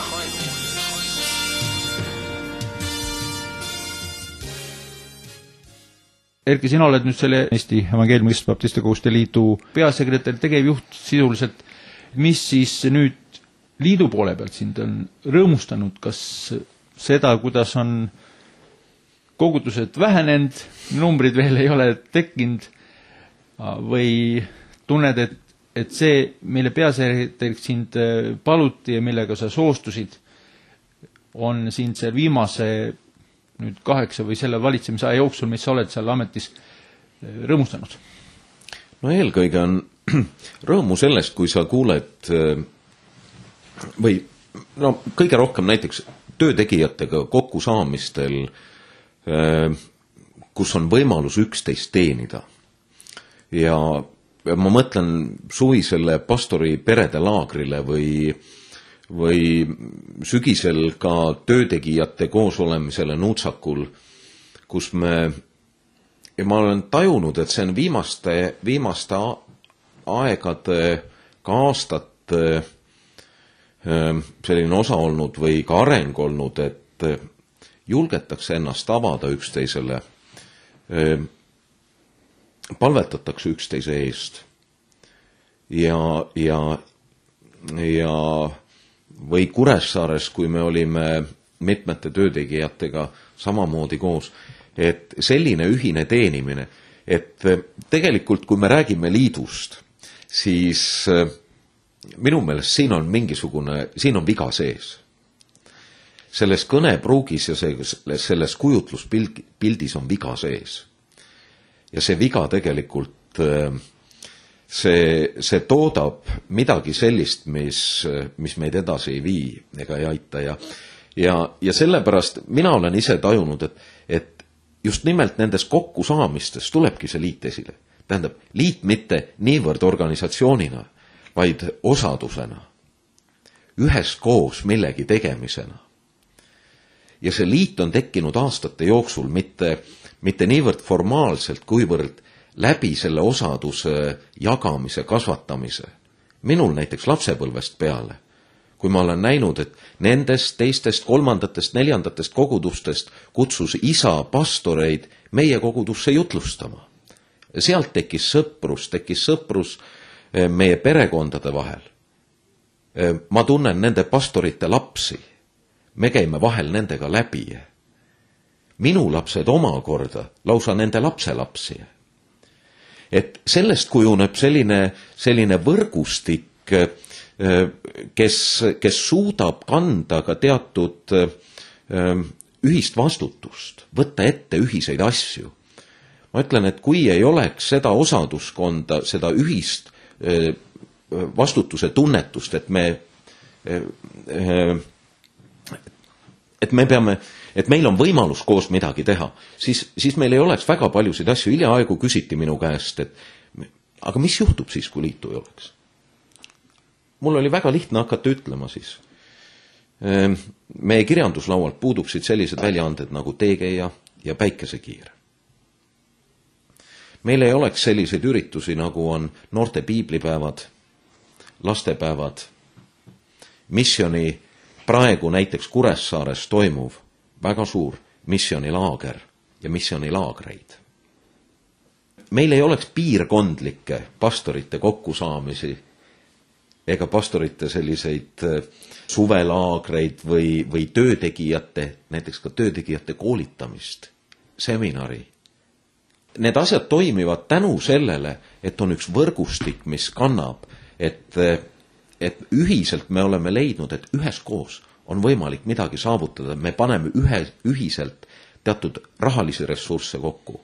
Erki, sina oled nüüd selle Eesti Evangeeliumist Baptiste Koguduste Liidu peasekretär, tegevjuht sisuliselt. Mis siis nüüd liidu poole pealt sind on rõõmustanud, kas seda, kuidas on kogudused vähenenud, numbrid veel ei ole tekkinud, või tunned, et, et see, mille peasekretäriks sind paluti ja millega sa soostusid, on sind see viimase nüüd kaheksa või selle valitsemise aja jooksul, mis sa oled seal ametis, rõõmustanud? No eelkõige on rõõmu sellest, kui sa kuuled või no kõige rohkem näiteks töötegijatega kokkusaamistel, kus on võimalus üksteist teenida. Ja ma mõtlen suvisele pastori perede laagrile või või sügisel ka töötegijate koosolemisele Nuutsakul, kus me, ja ma olen tajunud, et see on viimaste, viimaste aegade, ka aastate selline osa olnud või ka areng olnud, et julgetakse ennast avada üksteisele, palvetatakse üksteise eest ja, ja, ja või Kuressaares, kui me olime mitmete töötegijatega samamoodi koos, et selline ühine teenimine, et tegelikult kui me räägime liidust, siis minu meelest siin on mingisugune, siin on viga sees. Selles kõnepruugis ja selles kujutluspildis on viga sees. Ja see viga tegelikult See, see toodab midagi sellist, mis, mis meid edasi ei vii ega ei aita. Ja, ja, ja sellepärast mina olen ise tajunud, et, et just nimelt nendes kokkusaamistes tulebki see liit esile. Tähendab, liit mitte niivõrd organisatsioonina, vaid osadusena. Üheskoos millegi tegemisena. Ja see liit on tekkinud aastate jooksul mitte, mitte niivõrd formaalselt, kuivõrd läbi selle osaduse jagamise, kasvatamise. Minul näiteks lapsepõlvest peale, kui ma olen näinud, et nendest teistest, kolmandatest, neljandatest kogudustest kutsus isa pastoreid meie kogudusse jutlustama. Sealt tekkis sõprus, tekkis sõprus meie perekondade vahel. Ma tunnen nende pastorite lapsi. Me käime vahel nendega läbi. Minu lapsed omakorda lausa nende lapselapsi. Et sellest kujuneb selline, selline võrgustik, kes, kes suudab kanda ka teatud ühist vastutust, võtta ette ühiseid asju. Ma ütlen, et kui ei oleks seda osaduskonda, seda ühist vastutuse tunnetust, et me, et me peame, et meil on võimalus koos midagi teha, siis, siis meil ei oleks väga paljusid asju. Hiljaaegu küsiti minu käest, et aga mis juhtub siis, kui liitu ei oleks? Mul oli väga lihtne hakata ütlema siis. Meie kirjanduslaualt puuduksid sellised väljaanded nagu Teegeja ja Päikesekiir. Meil ei oleks selliseid üritusi, nagu on noorte piiblipäevad, lastepäevad, missiooni praegu näiteks Kuressaares toimuv väga suur missionilaager ja missionilaagreid. Meil ei oleks piirkondlikke pastorite kokkusaamisi ega pastorite selliseid suvelaagreid või, või töötegijate, näiteks ka töötegijate koolitamist, seminari. Need asjad toimivad tänu sellele, et on üks võrgustik, mis kannab, et, et ühiselt me oleme leidnud, et üheskoos on võimalik midagi saavutada, me paneme ühe, ühiselt teatud rahalisi ressursse kokku.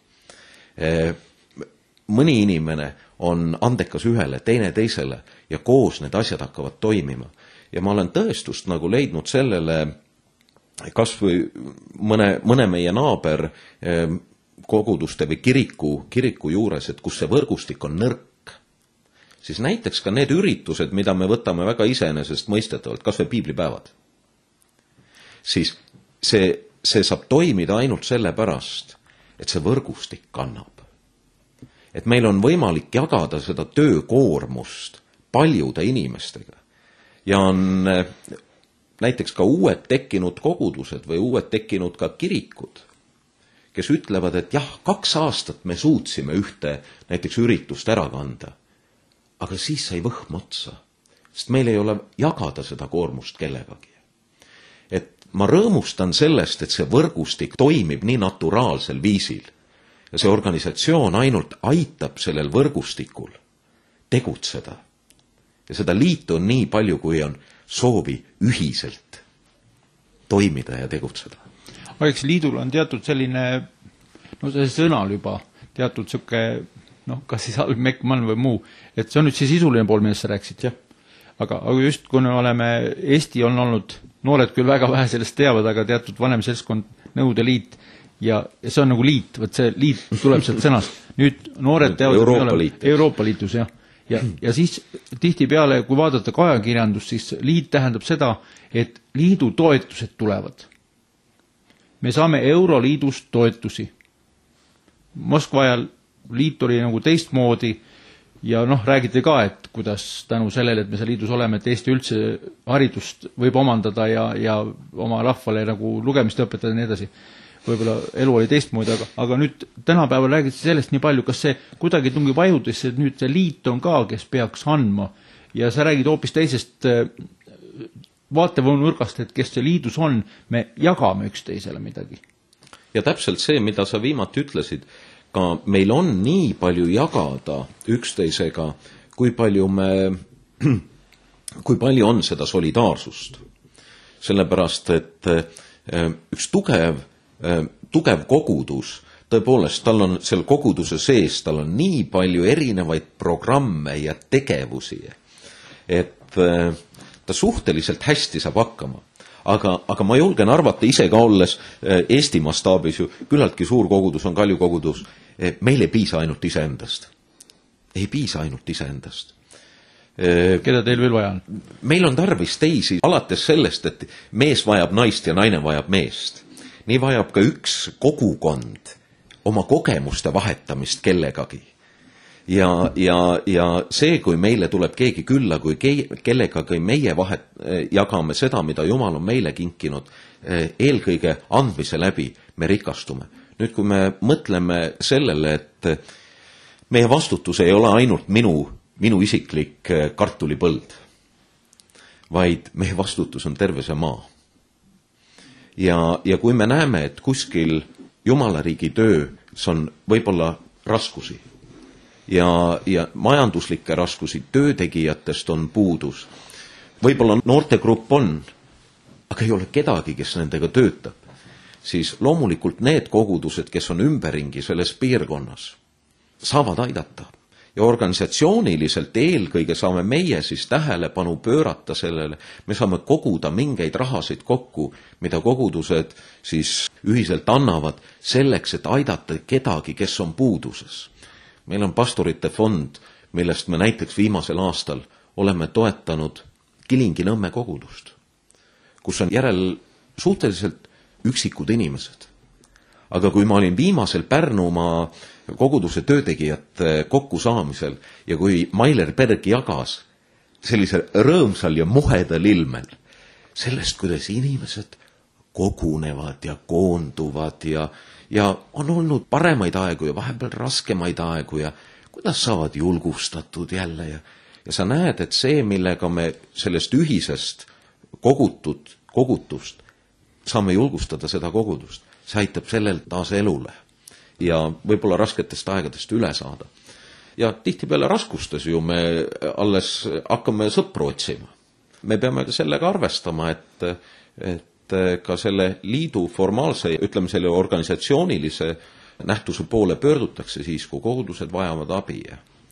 Mõni inimene on andekas ühele, teine teisele ja koos need asjad hakkavad toimima. Ja ma olen tõestust nagu leidnud sellele, kas või mõne, mõne meie naaber koguduste või kiriku, kiriku juures, et kus see võrgustik on nõrk, siis näiteks ka need üritused, mida me võtame väga iseenesest mõistetavalt, kas või piiblipäevad, siis see, see saab toimida ainult selle pärast, et see võrgustik kannab. Et meil on võimalik jagada seda töökoormust paljude inimestega. ja on näiteks ka uued tekkinud kogudused või uued tekkinud ka kirikud, kes ütlevad, et jah, kaks aastat me suutsime ühte näiteks üritust ära kanda, aga siis sai võhm otsa, sest meil ei ole jagada seda koormust kellegagi. Et ma rõõmustan sellest, et see võrgustik toimib nii naturaalsel viisil ja see organisatsioon ainult aitab sellel võrgustikul tegutseda. Ja seda liitu on nii palju, kui on soovi ühiselt toimida ja tegutseda. Eks liidul on teatud selline, no see sõnal juba, teatud sõke, noh, kas siis halb mekkmann või muu, et see on nüüd see sisuline pool, millest sa rääksid, jah. Aga, aga just kui me oleme, Eesti on olnud, noored küll väga vähe sellest teavad, aga teatud vanem seltskond, Nõukogude Liit, ja see on nagu liit, võt see liit tuleb sealt sõnast. Nüüd noored teavad, Euroopa, liit. Euroopa Liitus, jah. Ja, ja siis tihtipeale, kui vaadata ka ajakirjandust, siis liit tähendab seda, et liidu toetused tulevad. Me saame Euroliidust toetusi. Moskva ajal liit oli nagu teistmoodi ja noh, räägiti ka, et kuidas tänu sellele, et me seal liidus oleme, et Eesti üldse haridust võib omandada ja, ja oma rahvale nagu lugemist õpetada ja nii edasi. Võib-olla elu oli teistmoodi, aga, aga nüüd tänapäeval räägiti sellest nii palju, kas see kuidagi tungib ajudesse, et nüüd see liit on ka, kes peaks andma ja sa räägid hoopis teisest vaatevõnurgast, et kes see liidus on, me jagame üksteisele midagi. Ja täpselt see, mida sa viimati ütlesid, ka meil on nii palju jagada üksteisega, kui palju me, kui palju on seda solidaarsust. Sellepärast, et üks tugev, tugev kogudus, tõepoolest, tal on seal koguduse sees, tal on nii palju erinevaid programme ja tegevusi, et ta suhteliselt hästi saab hakkama. Aga, aga ma julgen arvata ise ka olles Eesti mastaabis ju, küllaltki suur kogudus on Kalju kogudus, meil ei piisa ainult iseendast. Ei piisa ainult iseendast. Keda teil veel vaja on? Meil on tarvis teisi, alates sellest, et mees vajab naist ja naine vajab meest. Nii vajab ka üks kogukond oma kogemuste vahetamist kellegagi. Ja, ja, ja see, kui meile tuleb keegi külla, kui ke, kellegagi meie vahet, jagame seda, mida Jumal on meile kinkinud, eelkõige andmise läbi me rikastume. Nüüd, kui me mõtleme sellele, et meie vastutus ei ole ainult minu, minu isiklik kartulipõld, vaid meie vastutus on terve see maa. Ja, ja kui me näeme, et kuskil Jumala riigi töös on võib-olla raskusi, ja, ja majanduslikke raskusi, töötegijatest on puudus. Võib-olla noortegrupp on, aga ei ole kedagi, kes nendega töötab. Siis loomulikult need kogudused, kes on ümberringi selles piirkonnas, saavad aidata. Ja organisatsiooniliselt eelkõige saame meie siis tähelepanu pöörata sellele, me saame koguda mingeid rahasid kokku, mida kogudused siis ühiselt annavad selleks, et aidata kedagi, kes on puuduses. Meil on pastorite fond, millest me näiteks viimasel aastal oleme toetanud Kilingi-Nõmme kogudust, kus on järel suhteliselt üksikud inimesed. Aga kui ma olin viimasel Pärnumaa koguduse töötegijate kokkusaamisel ja kui Mailer Berg jagas sellisel rõõmsal ja muhedal ilmel sellest, kuidas inimesed kogunevad ja koonduvad ja ja on olnud paremaid aegu ja vahepeal raskemaid aegu ja kuidas saavad julgustatud jälle ja, ja sa näed, et see, millega me sellest ühisest kogutud, kogutust saame julgustada seda kogudust, see aitab sellel taas elule ja võib-olla rasketest aegadest üle saada. Ja tihtipeale raskustes ju me alles hakkame sõpru otsima. Me peame sellega arvestama, et, et ka selle liidu formaalse, ütleme selle organisatsioonilise nähtuse poole pöördutakse siis, kui kogudused vajavad abi.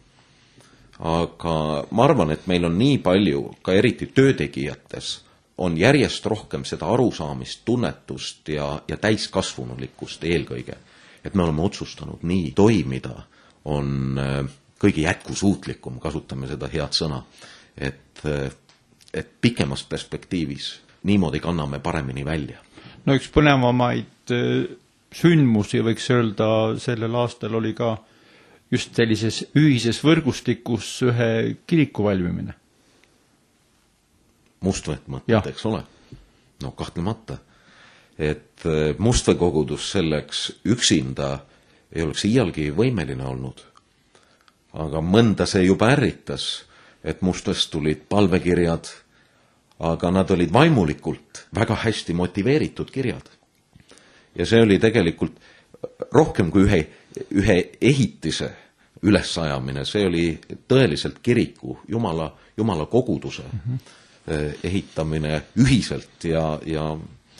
Aga ma arvan, et meil on nii palju, ka eriti töötegijates, on järjest rohkem seda arusaamist, tunnetust ja, ja täiskasvunulikkust eelkõige. Et me oleme otsustanud nii toimida, on kõige jätkusuutlikum, kasutame seda head sõna, et, et pikemas perspektiivis niimoodi kanname paremini välja. No üks põnevamaid sündmusi võiks öelda sellel aastal oli ka just sellises ühises võrgustikus ühe kiriku valmimine. Mustvett mõtted, eks ole? No kahtlemata. Et Mustvee kogudus selleks üksinda ei oleks iialgi võimeline olnud. Aga mõnda see juba ärritas, et Mustvest tulid palvekirjad, aga nad olid vaimulikult väga hästi motiveeritud kirjad. Ja see oli tegelikult rohkem kui ühe, ühe ehitise ülesajamine, see oli tõeliselt kiriku, Jumala, Jumala koguduse mm-hmm. ehitamine ühiselt ja, ja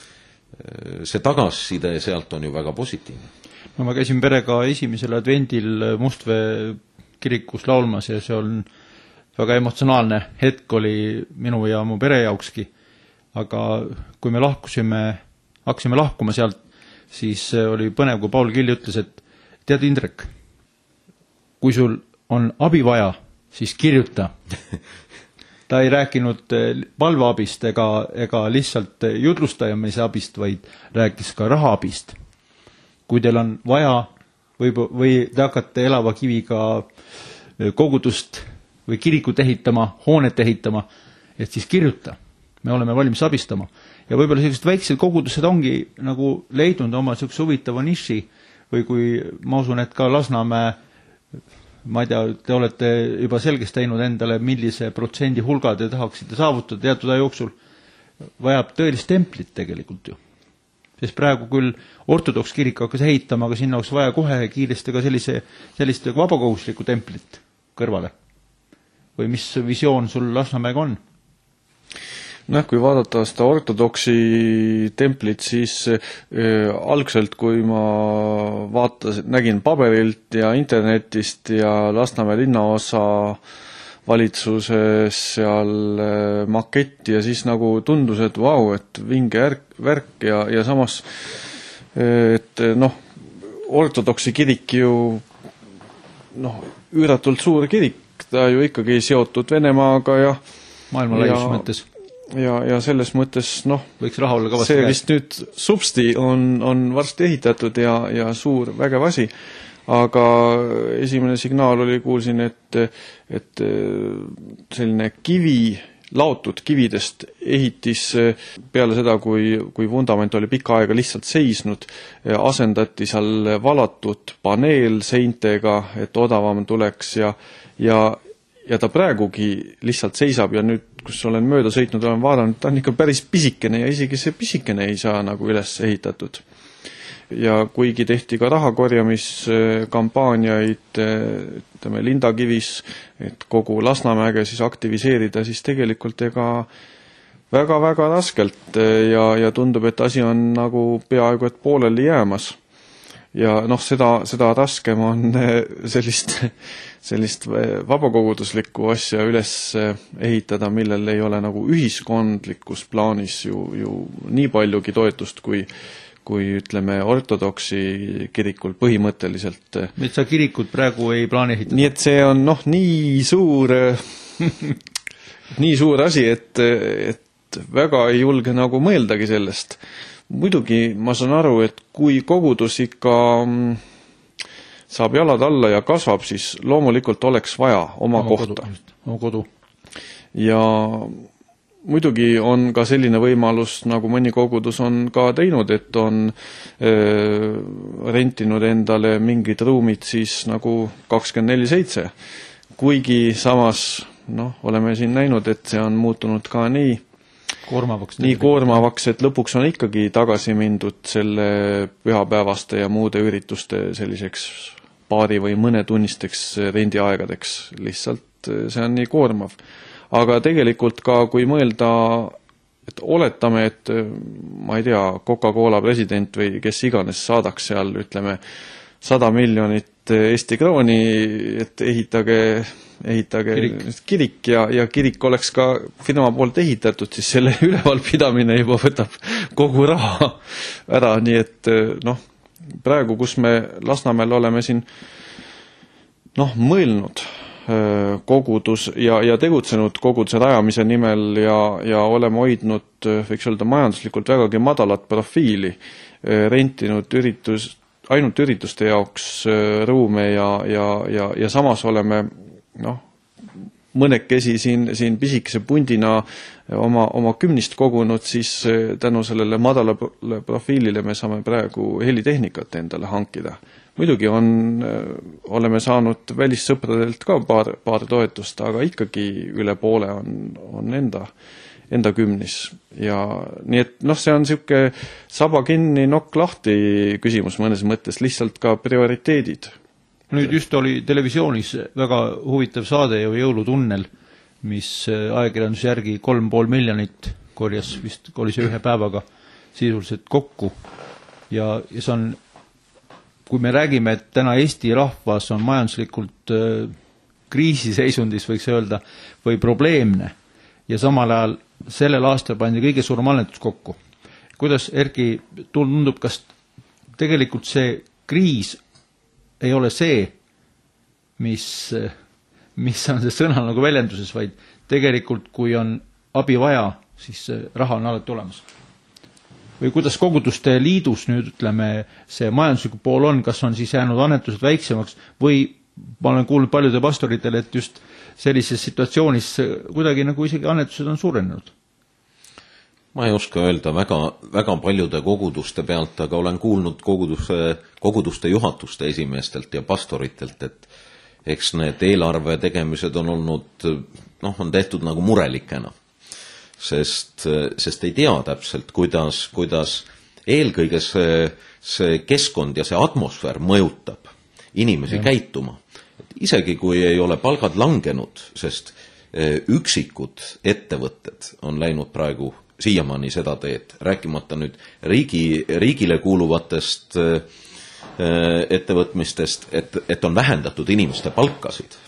see tagasiside sealt on ju väga positiivne. No ma käisin perega esimesel advendil Mustvee kirikus laulmas ja see on väga emotsionaalne hetk oli minu ja mu pere jaokski. Aga kui me lahkusime, hakkasime lahkuma sealt, siis oli põnev, kui Paul Kill ütles, et tead Indrek, kui sul on abi vaja, siis kirjuta. Ta ei rääkinud palveabist ega, ega lihtsalt jutlustajamise abist, vaid rääkis ka rahaabist. Kui teil on vaja või, või te hakkate elava kiviga kogudust või kirikut ehitama, hoonet ehitama, et siis kirjuta. Me oleme valmis abistama. Ja võib-olla sellised väiksed kogudused ongi nagu leidnud oma selline huvitava niši või kui ma usun, et ka Lasnamäe, ma ei tea, te olete juba selgest teinud endale, millise protsendi hulga te tahaksite saavutada teatud aja jooksul, vajab tõelist templit tegelikult ju. Sest praegu küll ortodoks kirik hakkas ehitama, aga sinna oleks vaja kohe kiiresti ka sellise, sellist vabakohuslikku templit kõrvale. Või mis visioon sul Lasnamäega on? Noh, kui vaadata seda ortodoksi templit, siis äh, algselt, kui ma vaatasin, nägin paberilt ja internetist ja Lasnamäe linnaosa valitsuses seal äh, maketti ja siis nagu tundus, et vau, et vinge ärk, värk ja, ja samas, äh, et noh, ortodoksi kirik ju noh, üüratult suur kirik, ta ju ikkagi seotud Venemaaga ja maailma laius mõttes. Ja, ja selles mõttes, noh, võiks raha olla see vist nüüd substi on, on varsti ehitatud ja, ja suur vägev asi, aga esimene signaal oli, kuulsin, et, et selline kivi, laotud kividest ehitis peale seda, kui, kui vundament oli pikka aega lihtsalt seisnud, asendati seal valatud paneel seintega, et odavam tuleks ja, ja ja ta praegugi lihtsalt seisab ja nüüd, kus olen mööda sõitnud, olen vaadanud, ta on ikka päris pisikene ja isegi see pisikene ei saa nagu üles ehitatud. Ja kuigi tehti ka rahakorjamiskampaaniaid, ütleme, Lindakivis, et kogu Lasnamäge siis aktiviseerida, siis tegelikult ega väga-väga raskelt ja, ja tundub, et asi on nagu peaaegu et pooleli jäämas. Ja noh, seda, seda raskem on sellist, sellist vabakoguduslikku asja üles ehitada, millel ei ole nagu ühiskondlikus plaanis ju, ju nii paljugi toetust, kui, kui ütleme ortodoksi kirikul põhimõtteliselt. Mida kirikut praegu ei plaani ehitada? Nii et see on noh, nii suur, nii suur asi, et, et väga ei julge nagu mõeldagi sellest. Muidugi ma saan aru, et kui kogudus ikka saab jalad alla ja kasvab, siis loomulikult oleks vaja oma, oma kohta. Kodu, oma kodu. Ja muidugi on ka selline võimalus, nagu mõni kogudus on ka teinud, et on äh, rentinud endale mingid ruumid siis nagu kakskümmend neli seitse. Kuigi samas, noh, oleme siin näinud, et see on muutunud ka nii koormavaks, nii koormavaks, et lõpuks on ikkagi tagasi mindud selle pühapäevaste ja muude ürituste selliseks paari või mõnetunnisteks rendiaegadeks. Lihtsalt see on nii koormav. Aga tegelikult ka, kui mõelda, et oletame, et ma ei tea, Coca-Cola president või kes iganes saadaks seal, ütleme, sada miljonit Eesti krooni, et ehitage ehitage kirik, kirik ja, ja kirik oleks ka firma poolt ehitatud, siis selle ülevalpidamine juba võtab kogu raha ära, nii et noh, praegu, kus me Lasnamäel oleme siin noh, mõelnud kogudus ja, ja tegutsenud koguduse rajamise nimel ja, ja oleme hoidnud, võiks öelda, majanduslikult vägagi madalat profiili, rentinud üritus, ainult ürituste jaoks ruume ja, ja, ja, ja samas oleme noh, mõnekesi siin, siin pisikese pundina oma, oma kümnist kogunud, siis tänu sellele madalale profiilile me saame praegu helitehnikat endale hankida. Muidugi on, oleme saanud välissõpradelt ka paar, paar toetust, aga ikkagi üle poole on, on enda, enda kümnis. Ja nii et noh, see on siuke saba kinni, nokk lahti küsimus mõnes mõttes, lihtsalt ka prioriteedid. Nüüd just oli televisioonis väga huvitav saade ju Jõulutunnel, mis ajakirjanduse järgi kolm pool miljonit korjas, vist oli see ühe päevaga sisuliselt kokku. Ja, ja see on, kui me räägime, et täna Eesti rahvas on majanduslikult äh, kriisiseisundis, võiks öelda, või probleemne, ja samal ajal sellel aastal pandi kõige suurem annetus kokku. Kuidas, Erki, tundub, kas tegelikult see kriis ei ole see, mis, mis on see sõna nagu väljenduses, vaid tegelikult, kui on abi vaja, siis raha on alati olemas. Või kuidas koguduste liidus nüüd, ütleme, see majandusliku pool on, kas on siis jäänud annetused väiksemaks või ma olen kuulnud paljude pastoritele, et just sellises situatsioonis kuidagi nagu isegi annetused on suurenenud? Ma ei oska öelda väga, väga paljude koguduste pealt, aga olen kuulnud koguduste, koguduste juhatuste esimeestelt ja pastoritelt, et eks need eelarve tegemised on olnud, noh, on tehtud nagu murelikena. Sest, sest ei tea täpselt, kuidas, kuidas eelkõige see, see keskkond ja see atmosfäär mõjutab inimesi ja. käituma. Isegi kui ei ole palgad langenud, sest üksikud ettevõtted on läinud praegu siiamaani seda teed, rääkimata nüüd riigi, riigile kuuluvatest ettevõtmistest, et, et on vähendatud inimeste palkasid.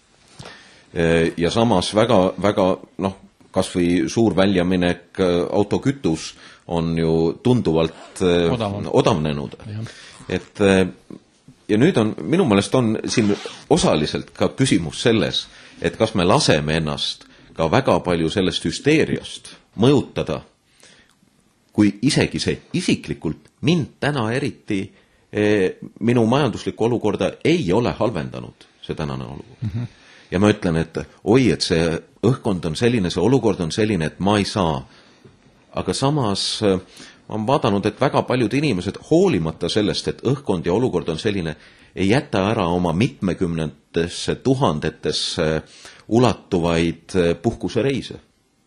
Ja samas väga, väga, noh, kas või suur väljaminek autokütus on ju tunduvalt Odavam. odavnenud. Et, ja nüüd on, minu meelest on siin osaliselt ka küsimus selles, et kas me laseme ennast ka väga palju sellest hüsteeriast mõjutada, kui isegi see isiklikult mind täna eriti eh, minu majanduslikku olukorda ei ole halvendanud, see tänane olukord. Mm-hmm. Ja ma ütlen, et oi, et see õhkkond on selline, see olukord on selline, et ma ei saa. Aga samas ma olen vaadanud, et väga paljud inimesed hoolimata sellest, et õhkkond ja olukord on selline, ei jäta ära oma mitmekümnetesse tuhandetesse ulatuvaid puhkusereise.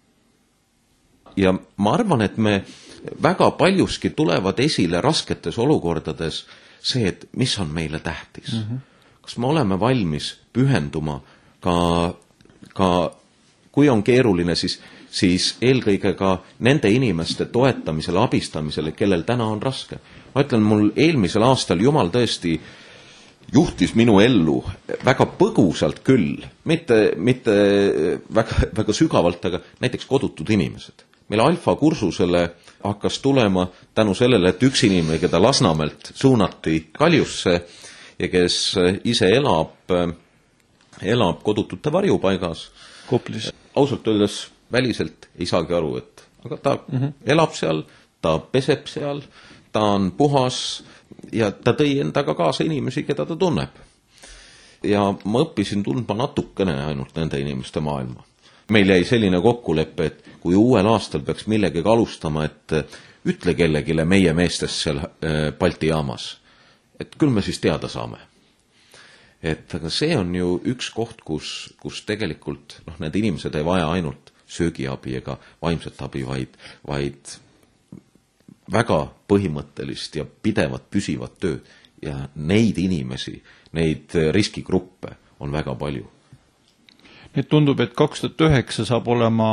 Ja ma arvan, et me väga paljuski tulevad esile rasketes olukordades see, et mis on meile tähtis. Mm-hmm. Kas me oleme valmis pühenduma ka, ka kui on keeruline, siis, siis eelkõige ka nende inimeste toetamisele, abistamisele, kellel täna on raske. Ma ütlen, mul eelmisel aastal Jumal tõesti juhtis minu ellu väga põgusalt küll, mitte, mitte väga, väga sügavalt, aga näiteks kodutud inimesed. Meil alfa kursusele hakkas tulema tänu sellele, et üks inimene, keda Lasnamäelt suunati Kaljusse ja kes ise elab, elab kodutute varjupaigas. Koplis. Ausalt öeldes väliselt ei saagi aru, et aga ta mm-hmm. elab seal, ta peseb seal, ta on puhas ja ta tõi endaga kaasa inimesi, keda ta tunneb. Ja ma õppisin tundma natukene ainult nende inimeste maailma. Meil jäi selline kokkulepe, et kui uuel aastal peaks millegagi alustama, et ütle kellegile meie meestest seal Balti jaamas, et küll me siis teada saame. Et aga see on ju üks koht, kus, kus tegelikult noh, need inimesed ei vaja ainult söögiabi ega vaimset abi, vaid, vaid väga põhimõttelist ja pidevat püsivat tööd. Ja neid inimesi, neid riskigruppe on väga palju. Nüüd tundub, et kaks tuhat üheksa saab olema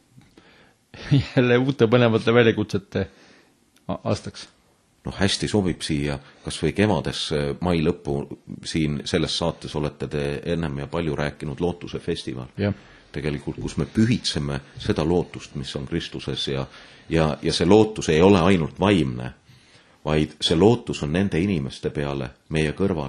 jälle uute põnevate väljakutsete aastaks. Noh, hästi sobib siia, kas või kevades mai lõppu siin selles saates olete te ennem ja palju rääkinud Lootuse festival. Ja. Tegelikult, kus me pühitseme seda lootust, mis on Kristuses ja, ja, ja see lootus ei ole ainult vaimne, vaid see lootus on nende inimeste peale meie kõrval,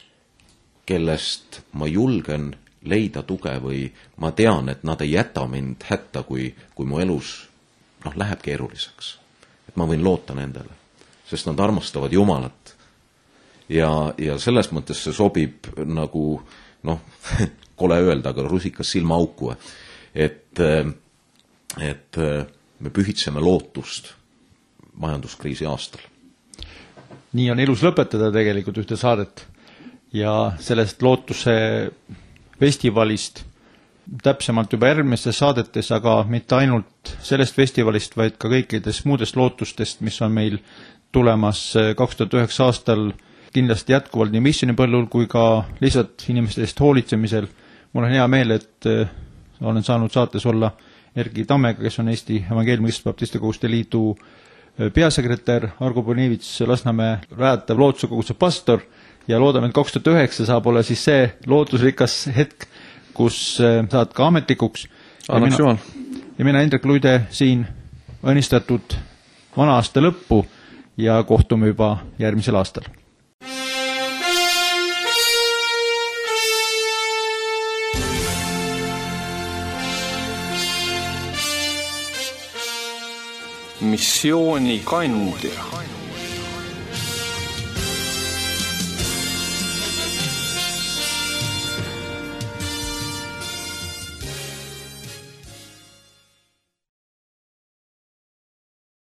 kellest ma julgen leida tuge või ma tean, et nad ei jäta mind hätta, kui, kui mu elus noh, läheb keeruliseks. Et ma võin loota nendele, sest nad armastavad Jumalat. Ja, ja selles mõttes see sobib nagu noh, kole öelda, aga rusikas silmaauku, et, et me pühitseme lootust majanduskriisi aastal. Nii on ilus lõpetada tegelikult ühte saadet ja sellest lootuse festivalist täpsemalt juba järgmistes saadetes, aga mitte ainult sellest festivalist, vaid ka kõikidest muudest lootustest, mis on meil tulemas kaks tuhat üheksa aastal kindlasti jätkuvalt nii missionipõllul kui ka lihtsalt inimestest hoolitsemisel. Mul on hea meel, et olen saanud saates olla Erki Tammega, kes on Eesti Evangeelmist Baptiste Koguste Liidu peasekretär, Argo Bonevits, Lasnamäe rajatav lootuse koguse pastor ja loodame, et kaks tuhat üheksa saab olla siis see lootusrikas hetk, kus saad ka ametlikuks. Annaks jumal. Ja mina Indrek Luide siin õnnistatud vana aasta lõppu ja kohtume juba järgmisel aastal. Missiooni kandja.